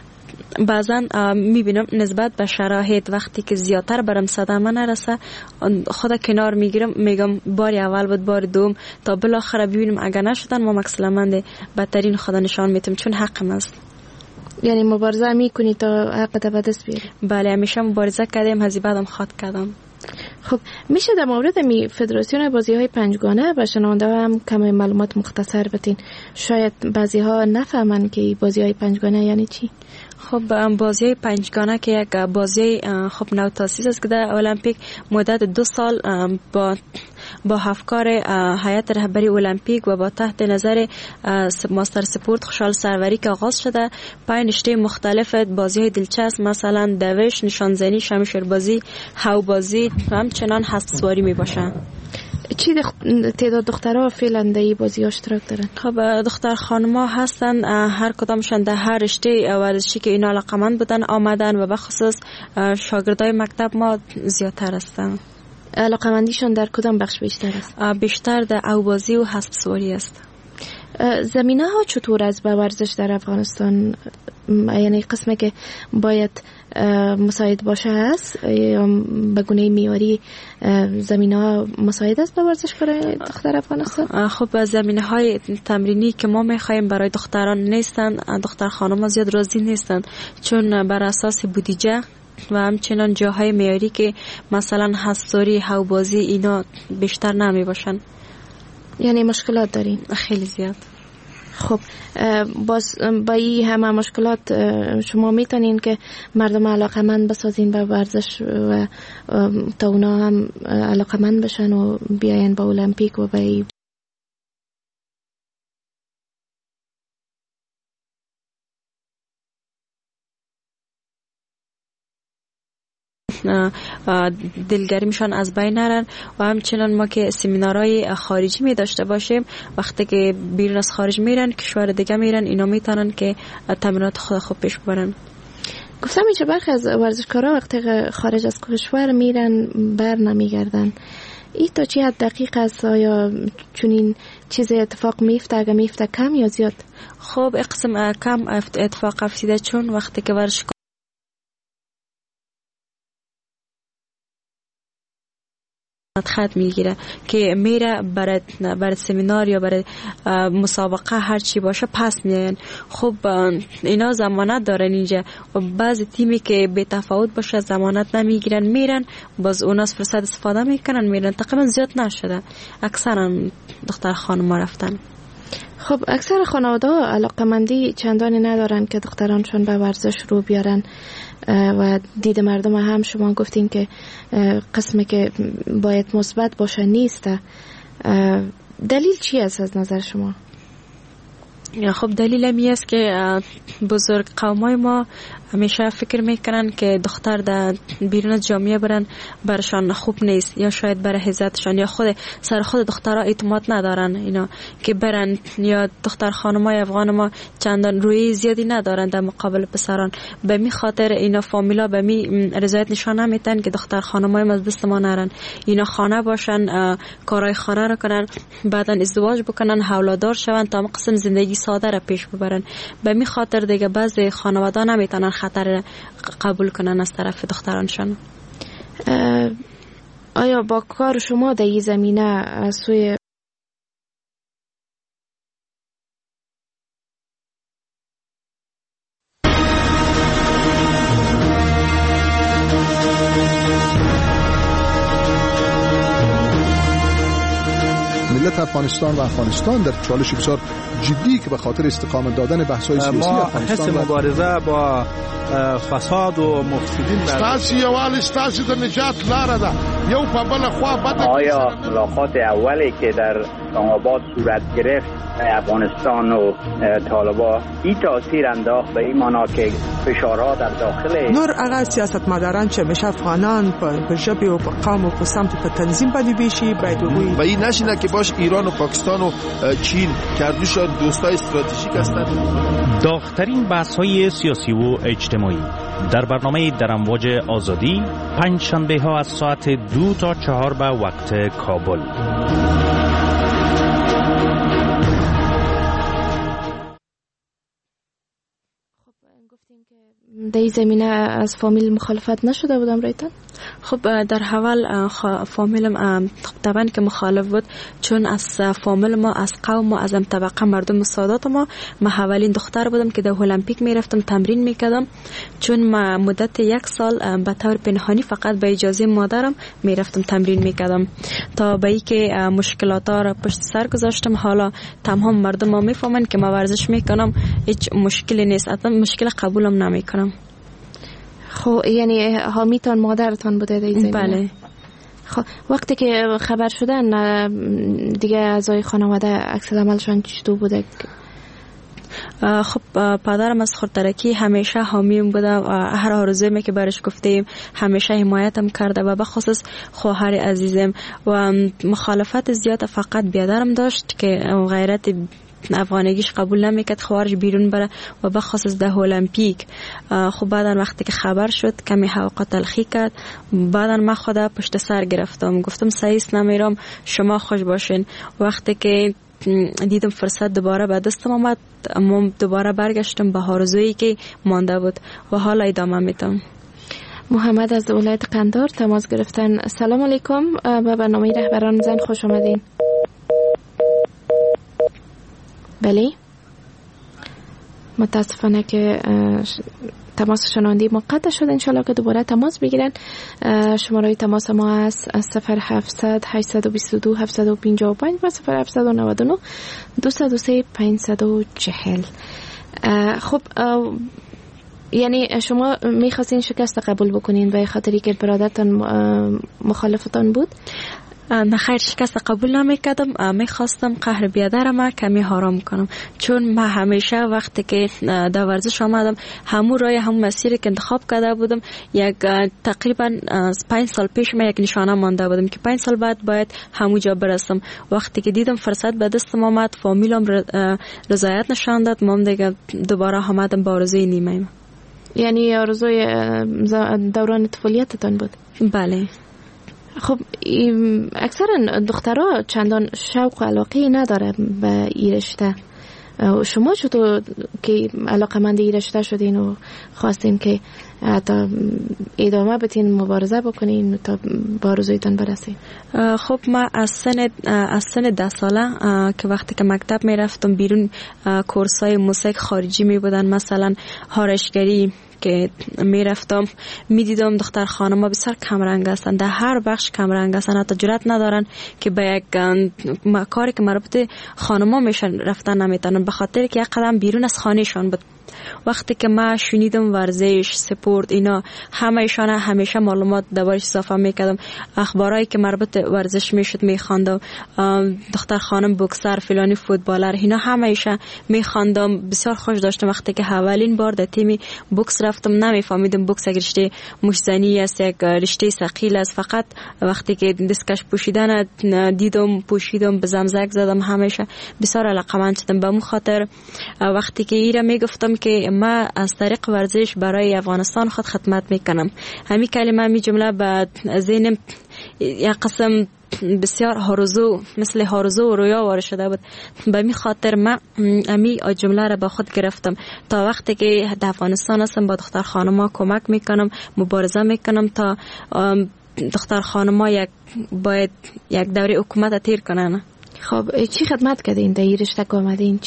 بعضا میبینم نسبت به شرایط وقتی که زیادتر برم صدمه نرسه خود کنار میگیرم، میگم باری اول بود بار دوم تا بالاخره ببینیم اگر نشدن ما مکسلمند بدترین خود نشان میتیم چون حقم است. یعنی مبارزه میکنی تا حقت به دست بیاری؟ بله همیشه مبارزه کردیم، هزی بعدم خواد کردم. خب میشه در مورد فدراسیون بازی های پنجگانه و شنونده هم کم معلومات مختصر بتین؟ شاید بعضی ها نفهمن که بازی های پنجگانه یعنی چی؟ خب بازی های پنجگانه که یک بازی خب نو تاسیس است که در المپیک مدت 2 سال با افکار هیئت رهبری المپیک و با تحت نظر ماستر سپورت خوشحال سروری که آغاز شده 5 نشته مختلف بازی های دلچسب مثلا دوش، نشانزنی، شمشیر بازی، هاو بازی و همچنان هست سواری می باشن. چی تعداد دخترها فعلا در این بازی اشتراک دارن؟ خب دختر خانما هستن، هر کدامشان در هر رشته ورزشی که اینا علاقمند بودن آمدن و بخصوص شاگردای مکتب ما زیادتر هستن. علاقمندیشان در کدام بخش بیشتر است؟ بیشتر در اوبازی و هست سواری است. زمینه ها چطور است به ورزش در افغانستان؟ یعنی قسمی که باید مساعد باشه هست یا به گونه معیاری زمینه ها مساعد است به ورزش برای دختر افغانستان؟ خب زمینه های تمرینی که ما میخوایم برای دختران نیستن، دختر خانم زیاد راضی نیستن چون بر اساس بودجه و همچنان جاهای معیاری که مثلا حساری، هاوبازی اینا بیشتر نمی باشن. یعنی مشکلات دارین؟ خیلی زیاد. خب باز با این همه مشکلات شما میتونین که مردم علاقمند بسازین به ورزش و تا اونا هم علاقمند بشن و بیاین با المپیک و به دلگری میشن از بین نرن و همچنان ما که سمینارهای خارجی می داشته باشیم وقتی که بیرون از خارج میرن کشور دیگه میرن اینا میتونن که تمرینات خود خوب پیش ببرن. گفتم اینجا برخی از ورزشکارا وقتی خارج از کشور میرن بر نمیگردن، این تا چی حد دقیق است؟ آیا چنین چیز اتفاق میفته؟ اگه میفته کم یا زیاد؟ خب اقسم کم اتفاق افتیده چون وقتی که ورزشکار خط میگیره که میره برای سمینار یا برای مسابقه هر چی باشه پس میاین. خب اینا ضمانت دارن اینجا و بعضی تیمی که بی تفاوت باشه ضمانت نمیگیرن میرن باز اونا از فرصت استفاده میکنن میرن. تقریبا زیاد نشده، اکثرا دختر خانم رفتن. خب اکثر خانواده ها علاقمندی چندانی ندارن که دخترانشون به ورزش رو بیارن و دید مردم هم شما گفتین که قسمی که باید مثبت باشه نیست. دلیل چی است از نظر شما؟ خب دلیل همی است که بزرگ قومای ما همیشه فکر میکنن که دختر در بیرون جامعه برن برشان خوب نیست یا شاید برای عزتشان یا خود سر خود دخترها اعتماد ندارن اینا که برن یا دختر خانمای افغان ما چندان روی زیادی ندارن در مقابل پسران. به می خاطر اینا فامیلا به می رضایت نشان نمیدن که دختر خانمای ما از دست ما نرن، اینا خانه باشن، کارهای خانه را کنن، بعدن ازدواج بکنن، اولاددار شون تا قسم زندگی ساده را پیش ببرن. به می خاطر دیگه بعضی خانواده نمیتونن خطر قبول کنن از طرف دخترانشان. آیا با کار شما در این زمینه سوی ملت افغانستان و افغانستان در چالش بسیار جدی که به خاطر استقامت دادن بحث‌های سیاسی افغانستان ما مبارزه با فساد و مفسدین ستاسو یوال ستاسو د نجات لاره ده یو په بل خوا بده. آیا ملاقات اولی که در اسلام آباد صورت گرفت افغانستان و طالبان این تاثیر انداخت به این معنا که فشارها در داخل نور هغه سیاستمداران چې همیشه افغانان په ژبې او په قوم او په سمت په تنظیم باندې بیشي باید وي و این نشینه که باش ایران و پاکستان و چین کردوشان دوستای استراتژیک هستند. داغ‌ترین بحث‌های سیاسی و اجتماعی در برنامه در امواج آزادی پنج شنبه ها از ساعت 2 تا 4 به وقت کابل. زمینه از فامیل مخالفت نشده بودم رایتان؟ خب در اول فامیلم طبعا که مخالف بود، چون از فامیل ما، از قوم ما، از طبقه مردم سادات ما اولین دختر بودم که در المپیک میرفتم تمرین میکردم، چون ما مدت 1 سال به طور پنهانی فقط به اجازه مادرم میرفتم تمرین میکردم تا به ای که مشکلات را پشت سر گذاشتم. حالا تمام مردم ما میفهمن که ما ورزش میکنم، هیچ مشکلی نیست، اصلا مشکل قبولم نمیکنم. خب یعنی حامیتان مادرتان بوده در این زمینه؟ بله. خب وقتی که خبر شدن دیگه اعضای خانواده عکس عملشان چطور بوده؟ خب پدرم از خودترکی همیشه حامیم بوده و هر آرزویی که برش گفتیم همیشه حمایتم کرده و به خصوص خواهر عزیزم. و مخالفت زیاد فقط بیادرم داشت که غیرت افغانیش قبول نمیکرد خارج بیرون بره و به خصوص ده المپیک. خب بعدن وقتی که خبر شد کمی حقیقت تلخی کرد، بعدن من خدا پشت سر گرفتم، گفتم سعیست نمیرم، شما خوش باشین. وقتی که دیدم فرصت دوباره به دستم آمد، دوباره برگشتم به آرزویی که مانده بود و حالا ادامه میدم. محمد از ولایت قندار تماس گرفتن. سلام علیکم، به برنامه رهبران زن خوش آمدین. بله، متاسفانه که تماس شنوندی ما قطع شد. انشالله که دوباره تماس بگیرن. شماره تماس ما است 0700 822 755 و 0799 223 540. خب یعنی شما میخواستین شکست قبول بکنین به خاطری که برادرتان مخالفتان بود؟ نه خیر، شکست قبول نمیکردم، میخواستم قهر بیادرم کمی آرام کنم، چون من همیشه وقتی که در ورزش آمدم همون راه همون مسیری که انتخاب کرده بودم، یک تقریبا 5 سال پیش من یک نشانه مانده بودم که 5 سال بعد باید همونجا برسم. وقتی که دیدم فرصت به دستم آمد، فامیلم رضایت نشان داد، من دیگه دوباره آمدم با آرزوی نیمه. یعنی آرزوی دوران طفولیتتان بود؟ بله. خب اکثرا دخترها چندان شوق و علاقه نداره به این رشته. شما چطور که علاقه‌مند این رشته شدین و خواستین که حتی ادامه بدین، مبارزه بکنین تا با آرزویتان برسین؟ خب ما از سن 10 ساله که وقتی که مکتب میرفتم بیرون، کورسای موسیقی خارجی می بودن، مثلا آرایشگری که میرفتم میدیدم دختر خانم ها بسیار کمرنگ هستن، در هر بخش کمرنگ هستن، حتی جرات ندارن که به یک کاری که مربوط خانم ها میشن رفتن نمیتونن، به خاطر که یک قدم بیرون از خانهشان بود. وقتی که ما شنیدم ورزش، سپورت، اینا همه‌شان همیشه معلومات دربارش اضافه میکردم، اخبارایی که مربوط ورزش میشد میخواندم، دختر خانم بوکسر، فلانی فوتبالر، اینا همه‌شان میخواندم، بسیار خوش داشتم. وقتی که اولین بار در تیم بوکس رفتم نمیفهمیدم بوکس یک رشته مشزنی است، یک رشته ثقیل است. فقط وقتی که دستکش پوشیدن دیدم، پوشیدم، به زمزک زدم، همیشه بسیار علاقه‌مند شدم. به اون خاطر وقتی که ایرا میگفتم که ما از طریق ورزش برای افغانستان خود خدمت میکنم، همین کلمه، همین جمله به ذهنم یک قسم بسیار هارزو، مثل هارزو و رویا وارد شده بود. به همین خاطر من همین جمله را با خود گرفتم تا وقتی که در افغانستان هستم با دختر خانم‌ها کمک میکنم، مبارزه میکنم تا دختر خانم‌ها باید یک دوره حکومت تیر کنن. خب چی خدمت کردین در این رشته که آمدین؟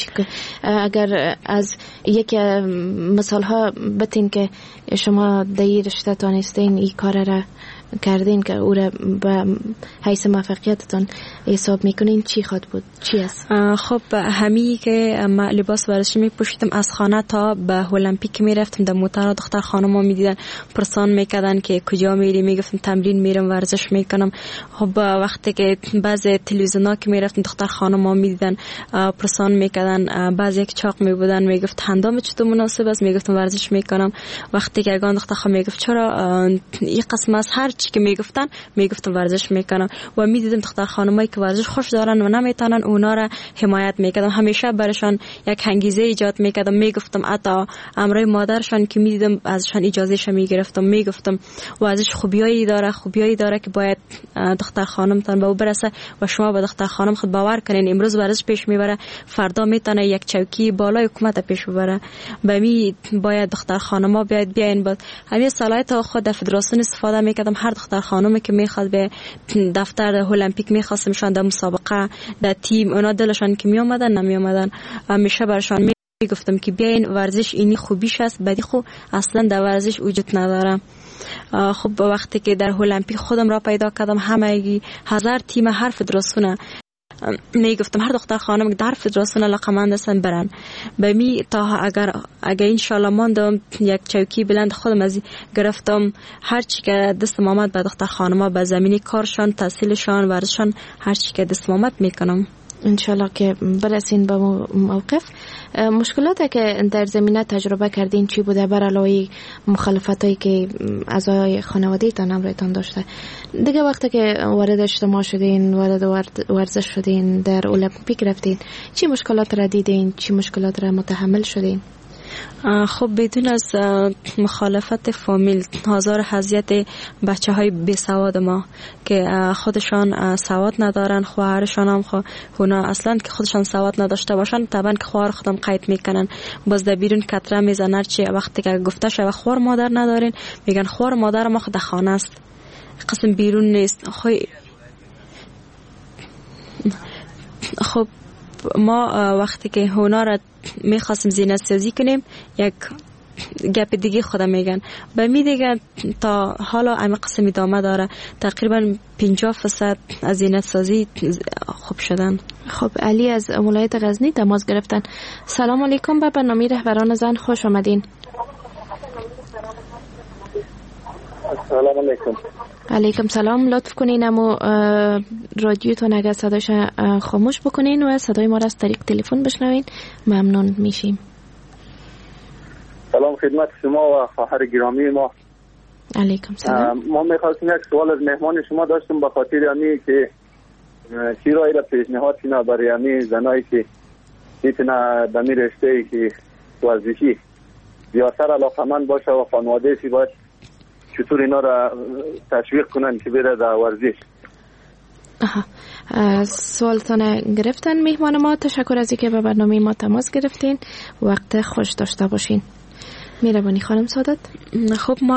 اگر از یک مثال ها بتین که شما در این رشته تانستین این کار را کردین که او را به حیث موفقیتتان حساب میکنین، چی خود بود؟ چی است؟ خب همی که ما لباس ورزشی میپوشیدم، از خانه تا به المپیک میرفتم، در موتر دختر خانم ها میدیدن، پرسان میکردن که کجا میری، میگفتم تمرین میرم، ورزش میکنم. خب وقتی که بعضی تلویزیونا که میرفتم دختر خانم ها میدیدن، پرسان میکردن، بعضی یک چاق میبودن، میگفت اندام چطور مناسب است، میگفتم ورزش میکنم. وقتی که اگان دختر خانم میگفت چرا این قسم از هر چی که میگفتم ورزش میکنم و میدیدم دختر خانمایی که ورزش خوش دارن و نمیتونن اونا را حمایت میکردم، همیشه برشان یک انگیزه ایجاد میکردم. میگفتم حتی امرای مادرشان که میدیدم ازشان اجازهش میگرفتم، میگفتم ورزش خوبیایی داره که باید دختر خانم تان به او برسه و شما به دختر خانم خود باور کنین امروز ورزش پیش میبره فردا میتونه یک چوکی بالای حکومت پیش ببره. به می باید دختر خانما بیاین با همین صلاحیت خود در فدراسیون استفاده میکردم. هر دختر خانمی که میخواد به دفتر المپیک میخواستمشان در مسابقه در تیم اونا دلشان که میومدن نمیومدن همیشه برشان میگفتم که بیاین ورزش اینی خوبیش است، بدی خو اصلا در ورزش وجود نداره. خب وقتی که در المپیک خودم را پیدا کردم همگی 1000 تیم هر فدراسیون میگفتم هر دختر خانم که در فدراسیون علاقمند هستن برن به می تا اگر ان شاء الله ماندم یک چوکی بلند خودم از گرفتم هر چی که دستم آمد به دختر خانما به زمینی کارشان تحصیلشان ورزششان هر چی که دستم آمد میکنم انشالله که برسین به موقف. مشکلاتی که در زمینه تجربه کردین چی بوده بر علاوه مخالفتایی که اعضای خانواده تان همراهتان داشته؟ دیگه وقتی که وارد اجتماع شدین، وارد ورزش شدین، در المپیک رفتین، چی مشکلات را دیدین؟ چی مشکلات را متحمل شدین؟ خب بدون از مخالفت فامیل هزار اذیت بچه های بی سواد ما که خودشان سواد ندارن، خواهرشان هم اونا اصلا که خودشان سواد نداشته باشن طبعا که خواهر خودم قید میکنن باز در بیرون کتره میزنن. چی وقتی که گفته شده خواهر مادر ندارین میگن خواهر مادر ما خود خانه است قسم بیرون نیست. خب ما وقتی که هنر را میخواستیم زینت سازی کنیم یک گپ دیگه خودم میگن به می دیگه تا حالا همه قسم ادامه داره تقریبا 50% از زینت سازی خوب شدن. خب علی از ولایت غزنی تماس گرفتن. سلام علیکم به برنامه رهبران زن خوش آمدین. سلام علیکم. علیکم سلام. لطف کنین اما رادیوتون اگر صداش خاموش بکنین و صدای ما را از طریق تلفن بشنوین ممنون میشیم. سلام خدمت شما و خواهر گرامی ما. علیکم سلام. ما میخواستیم یک سوال از مهمان شما داشتیم به خاطر امی که چیرایی را پیشنهاد کنه برای امی زنایی که میتونه به می رشته که ورزشی زیادتر علاقمند باشه و خانواده سی باید چطور اینا را تشویق کنن که بره در ورزش. سوالتان گرفتن مهمان ما. تشکر از اینکه به برنامه ما تماس گرفتین. وقت خوش داشته باشین. میربانی خانم سعادت. خب ما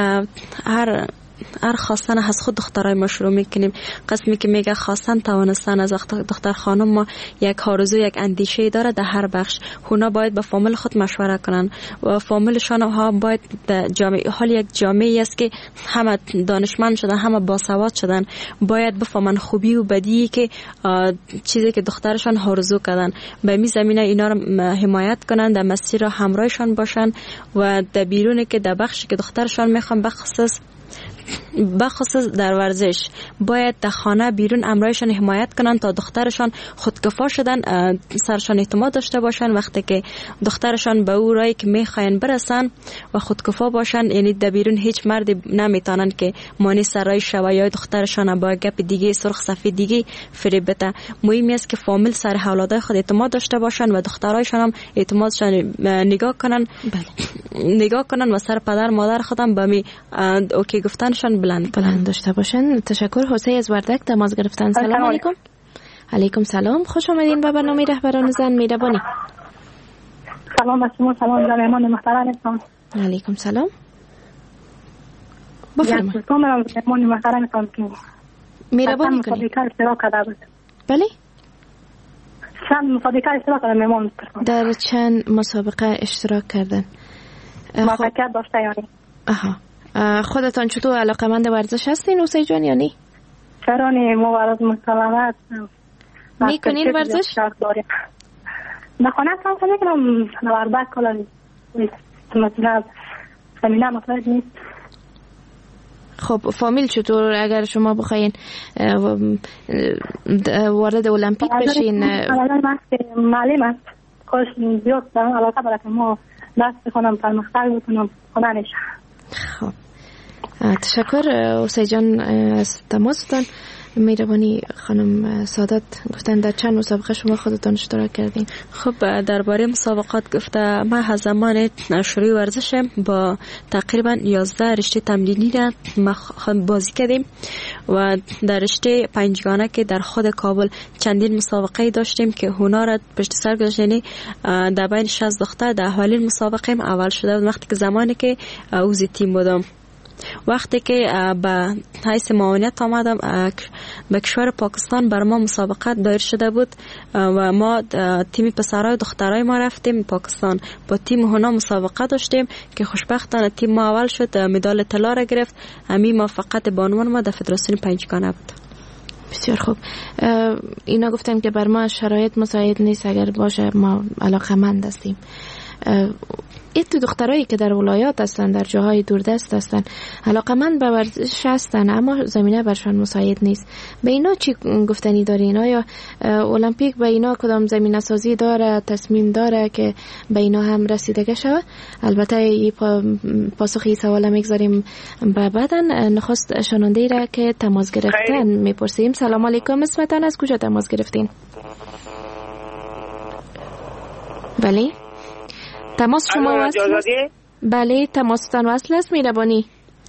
هر خواستن از خود دخترای ما شروع میکنیم. قسمی که میگه خواستن توانستن از دختر خانم ما یک آرزو یک اندیشه داره در هر بخش. اونا باید با فامیل خود مشوره کنن و فامیلشان ها باید در جامعه حال یک جامعه است که همه دانشمند شدن همه باسواد شدن باید بفهمن خوبی و بدی که چیزی که دخترشان آرزو کردن به می زمینه اینا رو حمایت کنن در مسیر همراهشان باشن و در بیرون که در بخشی که دخترشان میخوان بخصوص در ورزش باید در خانه بیرون امرایشان حمایت کنن تا دخترشان خودکفا شدن سرشان اعتماد داشته باشن وقتی که دخترشان به او رایی که میخواین برسن و خودکفا باشن یعنی در بیرون هیچ مردی نمیتونن که مانی سرای شوه یا دخترشان با گپ دیگه سرخ سفید دیگه فریب بده. مهم است که فامیل سر اولادای خود اعتماد داشته باشن و دخترایشان هم اعتمادشان نگاه کنن و سر پدر مادر خودم به می اوکی گفتنشان بلند داشته باشن. تشکر. حسین از وردک تماس گرفتن. سلام علیکم. علیکم سلام. خوش آمدین به برنامه رهبران زن. میربانی. سلام از شما. سلام به مهمان محترمتان. علیکم سلام. بفرمایید. مهمان محترمتان که میربانی کنید. مسابقه اشتراک کرده بود. بله؟ چند مسابقه اشتراک کرده مهمان. در چند مسابقه اشتراک کردن؟ موفقیت داشته یعنی؟ خودتان چطور علاقمند ورزش هستین حسین جان یا نی؟ چرا نی؟ ما ورزش مسابقات میکنین ورزش؟ نه خانه هم نکنم نوردک کلا مثلا زمینه مطلب نیست. خب فامیل چطور اگر شما بخواین وارد المپیک بشین؟ معلم است کاش زیاد علاقه برای که ما دست کنم پرمختر بکنم خونه نشه. خب تشکر حسین جان از تماستان. مهربانی خانم سعادت گفتن در چند مسابقه شما خودتان اشتراک کردین؟ خب درباره مسابقات گفته من از زمان شروع ورزشم با تقریبا 11 رشته تمرینی را ما بازی کردیم و در رشته پنجگانه که در خود کابل چندین مسابقه داشتیم که هنر را پشت سر گذاشتیم. یعنی در بین 60 دختر در اولین مسابقه اول شده بود وقتی که زمانی که عضو تیم بودم. وقتی که به حیث معاونت آمدم به کشور پاکستان بر ما مسابقات دایر شده بود و ما تیم پسرای دخترای ما رفتیم پاکستان با تیم هنا مسابقه داشتیم که خوشبختانه تیم ما اول شد، مدال طلا را گرفت. همین موفقیت بانوان ما در فدراسیون پنجگانه بود. بسیار خوب. اینا گفتم که بر ما شرایط مساعد نیست، اگر باشه ما علاقه‌مند هستیم. این دخترایی که در ولایات هستن، در جاهای دوردست هستن، علاقه‌مند به ورزش هستن اما زمینه برشان مساعد نیست. به اینا چی گفتنی دارین؟ آیا المپیک به اینا کدام زمینه سازی داره، تصمیم داره که به اینا هم رسیدگی شود؟ البته این پاسخ این سوال میگذاریم به بعدن. نخست شنونده را که تماس گرفتن میپرسیم. سلام علیکم، اسمتان از کجا تماس گرفتین؟ بله تماس شما وصل است؟ بله تماستان وصل است. میربانی.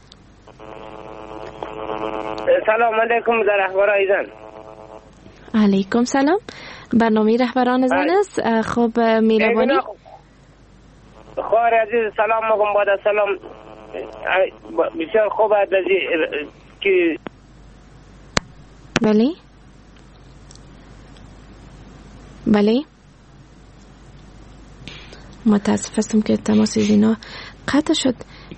سلام علیکم در اخبار ایزن. علیکم سلام. برنامه رهبران زن است. خب میربانی. خواهر عزیز سلام مگم بعد سلام. بسیار خوب است که بله بله متاسف هستم که تماس اینا قطع شد.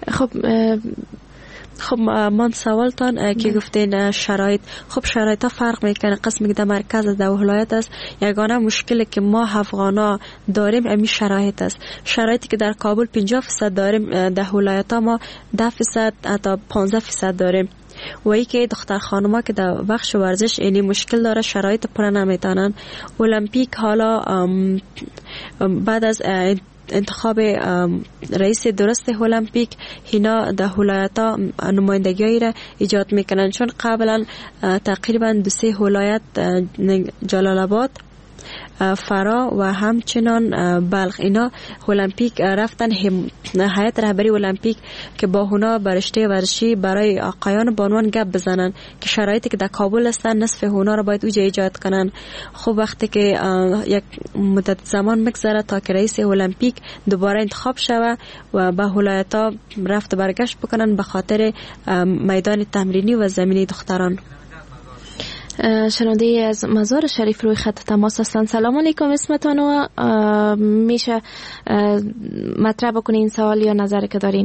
خب من سوالتان که گفتین شرایط، خب شرایط ها فرق میکنه. قسمی که در مرکز در ولایت است یگانه مشکلی که ما افغانا داریم همین شرایط است. شرایطی که در کابل 50% داریم در ولایت ها ما 10% تا 15% داریم. و ای که دختر خانوما که در بخش ورزش اینی مشکل داره، شرایط پر نمیتونن. المپیک حالا بعد از انتخاب رئیس درست المپیک اینا در ولایت‌ها نمایندگی را ایجاد میکنن، چون قبلا تقریبا 2-3 ولایت جلال آباد، فرا و همچنان بلخ اینا المپیک رفتن. هیئت رهبری المپیک که با اونا برشته ورزشی برای آقایان بانوان گپ بزنن که شرایطی که در کابل هستن نصف اونا را باید اوجا ایجاد کنن. خب وقتی که یک مدت زمان مگذره تا که رئیس المپیک دوباره انتخاب شوه و به ولایت‌ها رفت برگشت بکنن به خاطر میدان تمرینی و زمینی دختران. شنونده از مزار شریف روی خط تماس هستند. سلام علیکم، اسمتان و میشه مطرح بکنین سوال یا نظر که دارین؟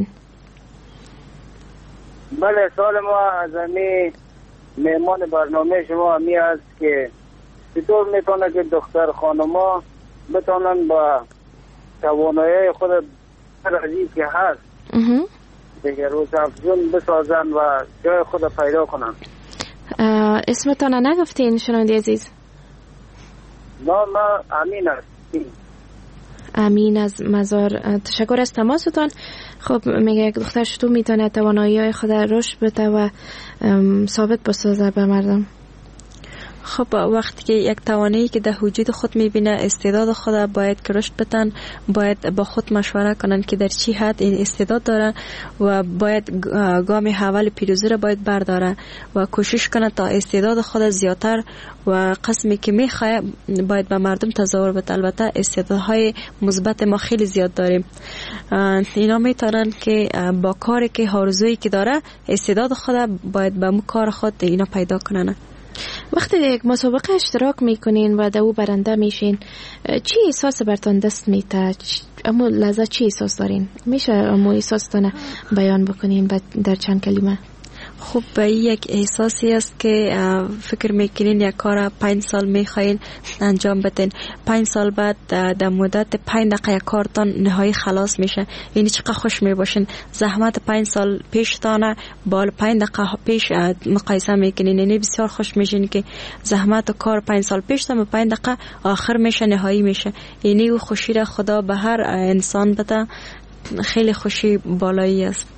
بله سوال ما از مهمان برنامه شما همی است که چطور میتونه که دختر خانما بتونن با توانایی خود رزی که هست دیگه روز افزون بسازن و جای خود پیدا کنن. اسمتان نگفتین شنونده عزیز؟ ما امین هستیم. امین از مزار، تشکر از تماستان. خب میگه دختر چطور میتونه توانایی خود رشد بده و ثابت بسازه به مردم؟ خب وقتی که یک توانایی که در وجود خود میبینه استعداد خود باید که رشد بدن، باید با خود مشوره کنن که در چی حد این استعداد داره و باید گام اول پیروزی را باید برداره و کوشش کنه تا استعداد خود زیادتر و قسمی که میخواه باید به مردم تظاهر بده. البته استعدادهای مثبت ما خیلی زیاد داریم. اینا میتونن که با کاری که آرزویی که داره استعداد خود باید به کار خود اینا پیدا کنن. وقتی یک مسابقه اشتراک میکنین و در او برنده میشین چی احساس برتان دست میده؟ اما لحظه چی احساس دارین؟ میشه اما احساستان بیان بکنین در چند کلمه؟ خب به یک احساسی است که فکر میکنین یک کار 5 سال میخواین انجام بدین، 5 سال بعد در مدت 5 دقیقه یک کارتان نهایی خلاص میشه. یعنی چقدر خوش میباشین. زحمت 5 سال پیش تانه با 5 دقیقه پیش مقایسه میکنین، یعنی بسیار خوش میشین که زحمت و کار 5 سال پیش تا 5 دقیقه آخر میشه، نهایی میشه. یعنی او خوشی را خدا به هر انسان بده، خیلی خوشی بالایی است.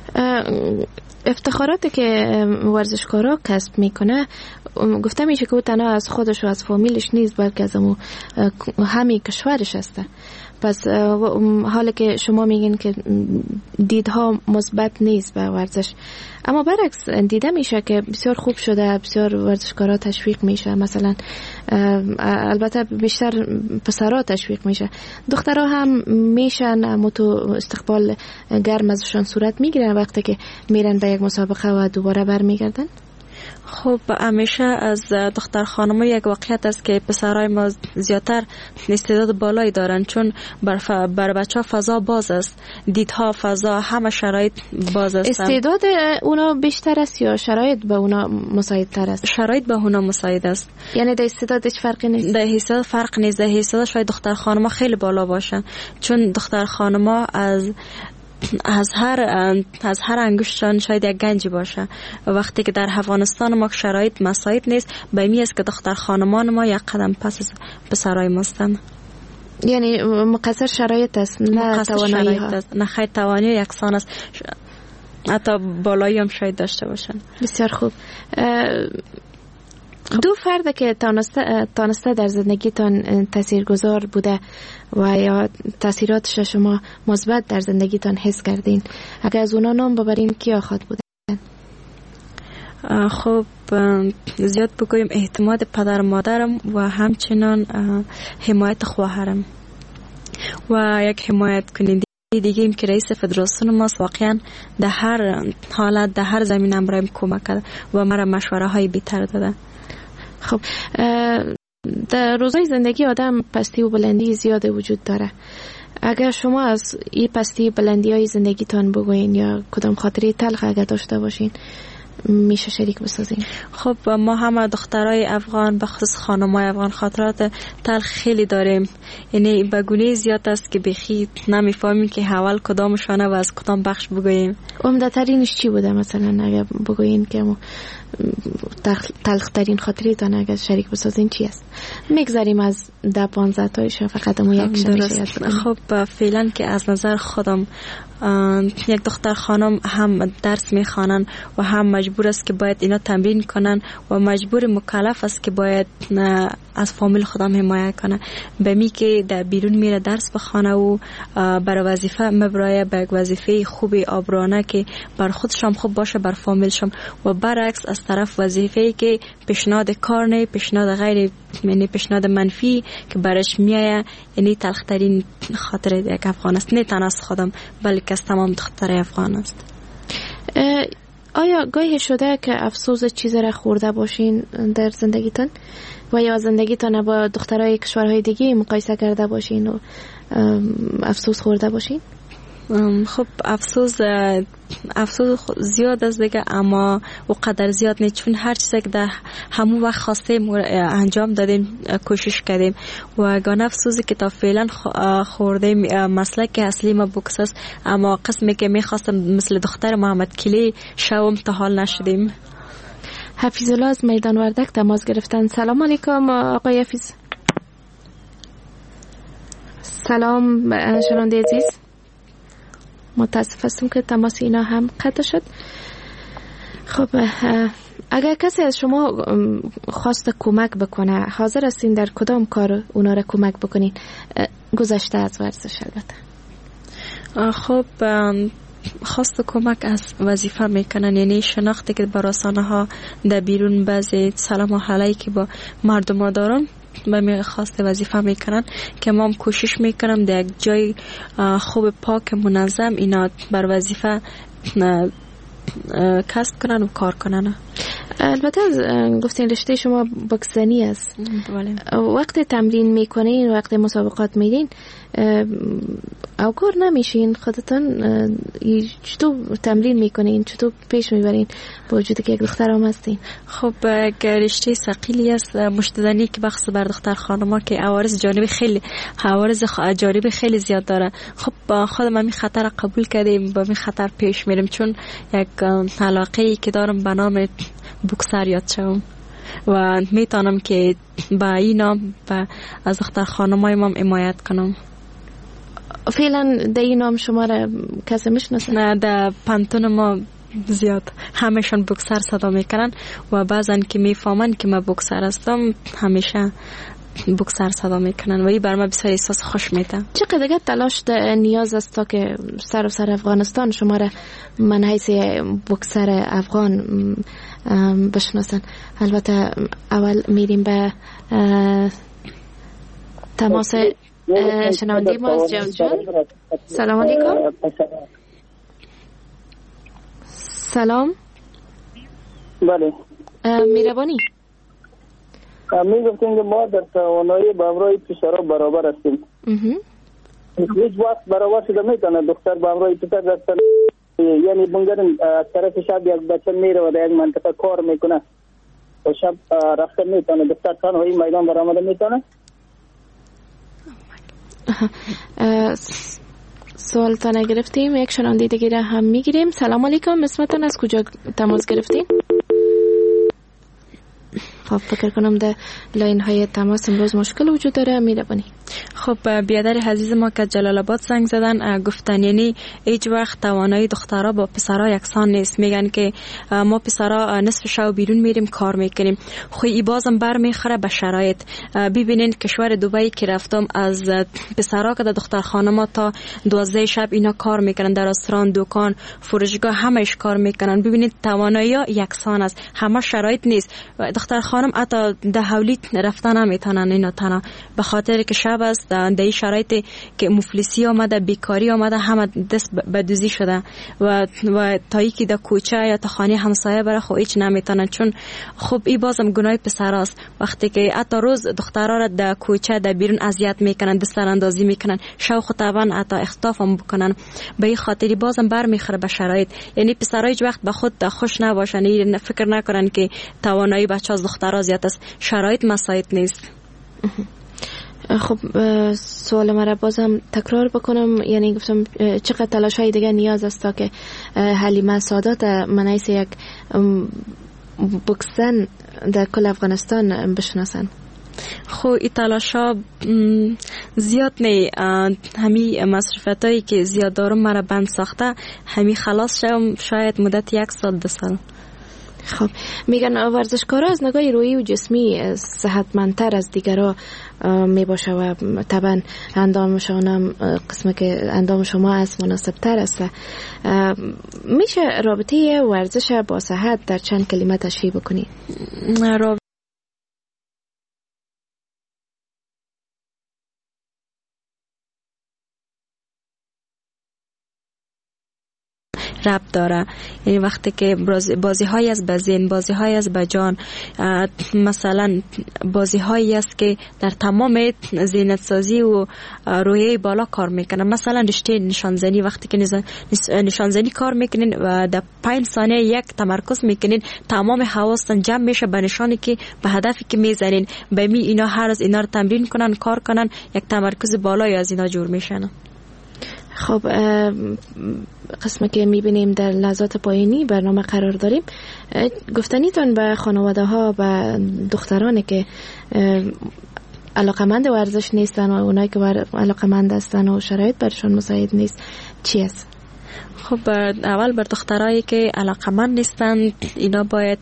افتخاراتی که ورزشکارا کسب میکنه گفته میشه که او تنها از خودش و از فامیلش نیست بلکه از همه کشورش هسته. پس حالا که شما میگین که دیدها مثبت نیست به ورزش، اما برعکس دیده میشه که بسیار خوب شده، بسیار ورزشکارا تشویق میشه. مثلا البته بیشتر پسرها تشویق میشه، دخترها هم میشن، اما تو استقبال گرم ازشان صورت میگیره وقتی که میرن به یک مسابقه و دوباره برمیگردن. خب همیشه از دختر خانم یک واقعیت است که پسرای ما زیادتر استعداد بالایی دارن، چون بر بچه ها فضا باز است، دیدها فضا، همه شرایط باز است. استعداد اونا بیشتر است یا شرایط به اونا مساعدتر است؟ شرایط به اونا مساعد است. یعنی در استعدادش فرقی نیست؟ در استعداد فرق نیست، در استعداد شاید دختر خانم خیلی بالا باشن، چون دختر خانم از هر انگشتشان شاید یک گنجی باشه. وقتی که در افغانستان ما شرایط مساعد نیست، به این است که دختر خانمان ما یک قدم پس از پسرای ما هستند. یعنی مقصر شرایط است نه توانایی ها؟ نه خیر، توانی یکسان است، حتی بالایی هم شاید داشته باشن. بسیار خوب. دو فرد که تانسته در زندگیتان تاثیرگذار بوده و یا تاثیراتش شما مثبت در زندگیتان حس کردین، اگر از اونا نام ببرین کیا خواهد بودن؟ خب زیاد بگویم اعتماد پدر مادرم و همچنان حمایت خواهرم و یک حمایت کننده دیگه ایم که رئیس فدراسیون ماست. واقعا در هر حالت در هر زمینه هم رایم کمک کرده و مرا مشوره های بی‌تر داده. خب در روزای زندگی آدم پستی و بلندی زیاد وجود داره. اگر شما از این پستی بلندی های زندگیتان بگوین یا کدام خاطره تلخ اگر داشته باشین میشه شریک بسازین؟ خب ما همه دخترای افغان به خصوص خانمای افغان خاطرات تلخ خیلی داریم، یعنی به گونه زیاد است که بخی نمیفهمیم که اول کدامشانه و از کدام بخش بگوییم. عمده ترینش چی بوده مثلا اگر بگوین که تلخ ترین خاطره تان اگر شریک بسازین چی است؟ میگذاریم از 10-15 تایش فقط یک شمیشه. خب فعلا که از نظر خودم یک دختر خانم هم درس میخوانن و هم مجبور است که باید اینا تمرین کنن و مجبور مکلف است که باید از فامیل خودم حمایت کنه. به می که در بیرون میره درس بخونه و برای وظیفه مبرایه به یک وظیفه خوبی آبرانه که بر خودشم خوب باشه، بر فامیلشم، و برعکس از طرف وظیفه‌ای که پیشنهاد کار نه، پیشنهاد غیر، یعنی پیشنهاد منفی که برش میایه، یعنی تلخترین خاطره یک افغان است، نه تنها از خودم بلکه از تمام دخترای افغان است. آیا گاهی شده که افسوس چیزی را خورده باشین در زندگیتان و یا زندگیتان با دخترای کشورهای دیگه مقایسه کرده باشین و افسوس خورده باشین؟ خب افسوس زیاد است دیگه، اما و قدر زیاد نیست، چون هر چیزی که در همون وقت خواستیم انجام دادیم، کوشش کردیم و گان افسوسی که تا فعلا خوردیم مسلک اصلی ما بوکس است، اما قسمی که میخواستم مثل دختر محمد کلی شوم تا حال نشدیم. حفیظ الله از میدان وردک تماس گرفتن. سلام علیکم آقای حفیظ. سلام شنونده عزیز، متاسف هستم که تماس اینا هم قطع شد. خب اگر کسی از شما خواست کمک بکنه، حاضر هستین در کدام کار اونا را کمک بکنین گذشته از ورزش؟ البته خب خواست کمک از وظیفه میکنن، یعنی شناختی که با رسانه ها در بیرون بعضی سلام و علیه که با مردم ها دارن به می خواست وظیفه میکنن که ما هم کوشش میکنم در یک جای خوب پاک منظم اینا بر وظیفه کسب کنن و کار کنن. البته گفتین رشته شما بکسنی است. وقت تمرین میکنین، وقت مسابقات میدین، او کار نمیشین خودتان چطور تمرین میکنین، چطور پیش میبرین با وجود که یک دختر هم هستین؟ خب رشته ثقیلی است، مشتدنی که بخص بر دختر خانما که عوارض جانبی خیلی زیاد داره. خب خودم همین خطر قبول کردیم، با این خطر پیش میریم، چون یک علاقه‌ای که دارم به نام بوکسر یاد شوم و میتونم که با اینا از دختر خانمای ما حمایت کنم. فعلا در این نام شما را کسی میشناسه؟ نه، در پانتون ما زیاد همشون بوکسر صدا میکنن و بعضن که میفهمن که من بوکسر هستم همیشه بوکسر صدا میکنن و این بر من بسیار احساس خوش میده. چقدر دیگه تلاش نیاز است تا که سر و سر افغانستان شما را من حیث بوکسر افغان بشناسن؟ البته اول میریم به تماس شنونده ما جان. سلام علیکم. سلام. بله. میربانی میگفتیم که ما در توانایی به همراه پسرها برابر هستیم. هیچ وقت برابر شده میتونه دختر به همراه پسر رفتن، یعنی بنگرن طرف شب یک بچه میره و در یک منطقه کار میکنه و شب رفتن میتونه دختر تنهایی میدان برآمده میتونه. سوال تانه گرفتیم. یک شنونده دیگه را هم میگیریم. سلام علیکم، اسمتان از کجا تماس گرفتیم؟ خب فکر کنم در لاین های تماس امروز مشکل وجود داره. میربانی خب بیادر عزیز ما که جلال آباد زنگ زدن گفتن یعنی هیچ وقت توانایی دخترها با پسرها یکسان نیست. میگن که ما پسرها نصف شب بیرون میریم کار میکنیم. خب ای بازم برمیخوره به شرایط. ببینین کشور دبی که رفتم از پسرها که در دختر خانما تا 12 شب اینا کار میکنن، در رستوران، دکان، فروشگاه همش کار میکنن. ببینید توانایی یکسان است، همه شرایط نیست. دختر خانم حتی ده حولی رفتن نمیتونن اینا تنها به خاطر که شب است. در این شرایط که مفلسی آمده، بیکاری آمده، همه دست به دوزی شده و تایی که در کوچه یا تا خانه همسایه بره خو هیچ نمیتونن، چون خب این بازم گناه پسر است. وقتی که حتی روز دخترها را در کوچه در بیرون اذیت میکنن، دستار اندازی میکنن، شو خطابان حتی اختطاف هم بکنن، به این خاطری بازم برمیخوره به شرایط. یعنی پسرها هیچ وقت به خود خوش نباشن، فکر نکنن که توانایی بچه از دخترها زیاد است. شرایط مساعد نیست. خب سوال مرا بازم تکرار بکنم، یعنی گفتم چقدر تلاش های دیگه نیاز است تا که حلیمه سادات منعیس یک بوکسن در کل افغانستان بشناسن؟ خب این تلاش ها زیاد نه. همی مصرفت هایی که زیاد دارم مرا بند ساخته، همی خلاص شم شاید مدت 1 سال 2 سال. خب میگن ورزشکارا از نگاه روحی و جسمی صحتمندتر از دیگرها می باشه و طبعا اندامشان هم قسمه که اندام شما است مناسب تر است. میشه رابطه ورزش با صحت در چند کلمه تشریح بکنی؟ ربط داره. یعنی وقتی که بازی های از بزین، بازی های از بجان، مثلا بازی هایی است که در تمام زینت سازی و روحیه بالا کار میکنن. مثلا رشته نشانزنی، وقتی که نشانزنی کار میکنین و در 5 ثانیه یک تمرکز میکنین، تمام حواستون جمع میشه به نشانی که به هدفی که میزنین. به می اینا هر از اینا رو تمرین کنن، کار کنن، یک تمرکز بالایی از اینا جور میشن. خب قسمه که میبینیم در لحظات پایانی برنامه قرار داریم، گفتنیتون به خانواده ها و دخترانی که علاقمند ورزش نیستن و اونایی که علاقمند هستن و شرایط برشون مساعد نیست چی است؟ خب اول بر دخترایی که علاقمند نیستن اینا باید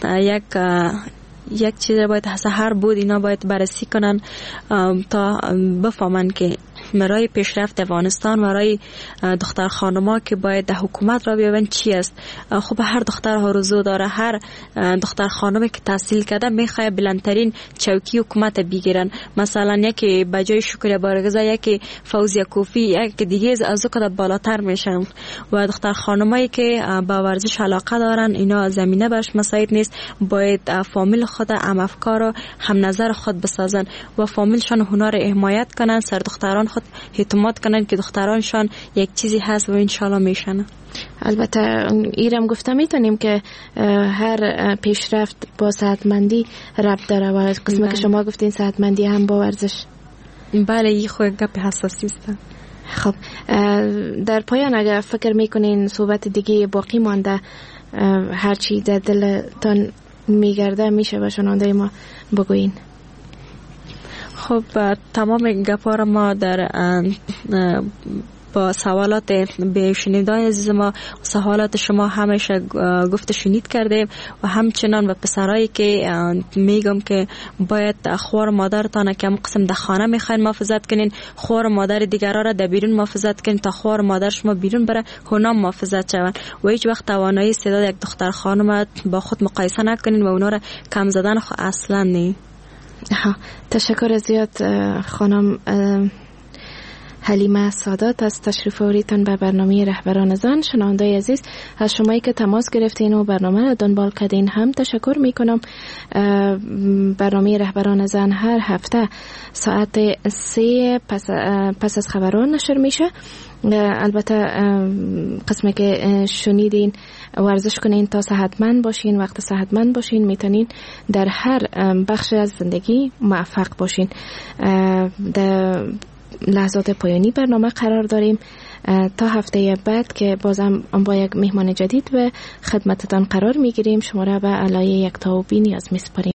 یک چیز باید هر بود اینا باید بررسی کنن تا بفهمن که برای پیشرفت افغانستان، برای دختر خانما که باید در حکومت را بیابن چی است. خب هر دختر آرزو داره، هر دختر خانمی که تحصیل کرده میخواد بلندترین چوکی حکومت بگیرن. مثلا یکی بجای شکر بارگزا، یکی فوزیه کوفی، یکی دیگه از او بالاتر میشن. و دختر خانمایی که با ورزش علاقه دارن اینا زمینه برش مساعد نیست، باید فامیل خود هم افکار و هم نظر خود بسازن و فامیلشان هنر حمایت کنن، سر دختران خود اعتماد کنن که دخترانشان یک چیزی هست و انشالله میشن. البته ایرم گفتم میتونیم که هر پیشرفت با صحتمندی ربط داره و قسمه که شما گفتین صحتمندی هم با ورزش. بله این خود گپ حساسی است. خب در پایان اگر فکر میکنین صحبت دیگه باقی مانده، هرچی در دلتان میگرده میشه و شنونده ما بگوین. خب تمام گپار ما در با سوالات به شنیدای عزیز ما سوالات شما همیشه گفت شنید کرده و همچنان و پسرایی که میگم که باید خوار مادرتان که هم قسم در خانه میخواین محافظت کنین، خوار مادر دیگران را در بیرون محافظت کنین تا خوار مادر شما بیرون بره هنام محافظت شون و هیچ وقت توانایی استعداد یک دختر خانم با خود مقایسه نکنین و اونا را کم زدن خود اصلا نی. تشکر زیاد خانم حلیمه سادات از تشریف آوریتان به برنامه رهبران زن. شنوندای عزیز از شمایی که تماس گرفتین و برنامه را دنبال کردین هم تشکر میکنم. برنامه رهبران زن هر هفته ساعت 3 پس از خبران نشر میشه. البته قسمی که شنیدین ورزش کنین تا صحتمند باشین، وقت صحتمند باشین، میتونین در هر بخش از زندگی موفق باشین. در لحظات پایانی برنامه قرار داریم تا هفته بعد که بازم با یک مهمان جدید به خدمتتان قرار میگیریم. شما را به علای یکتا و بی نیاز میسپاریم.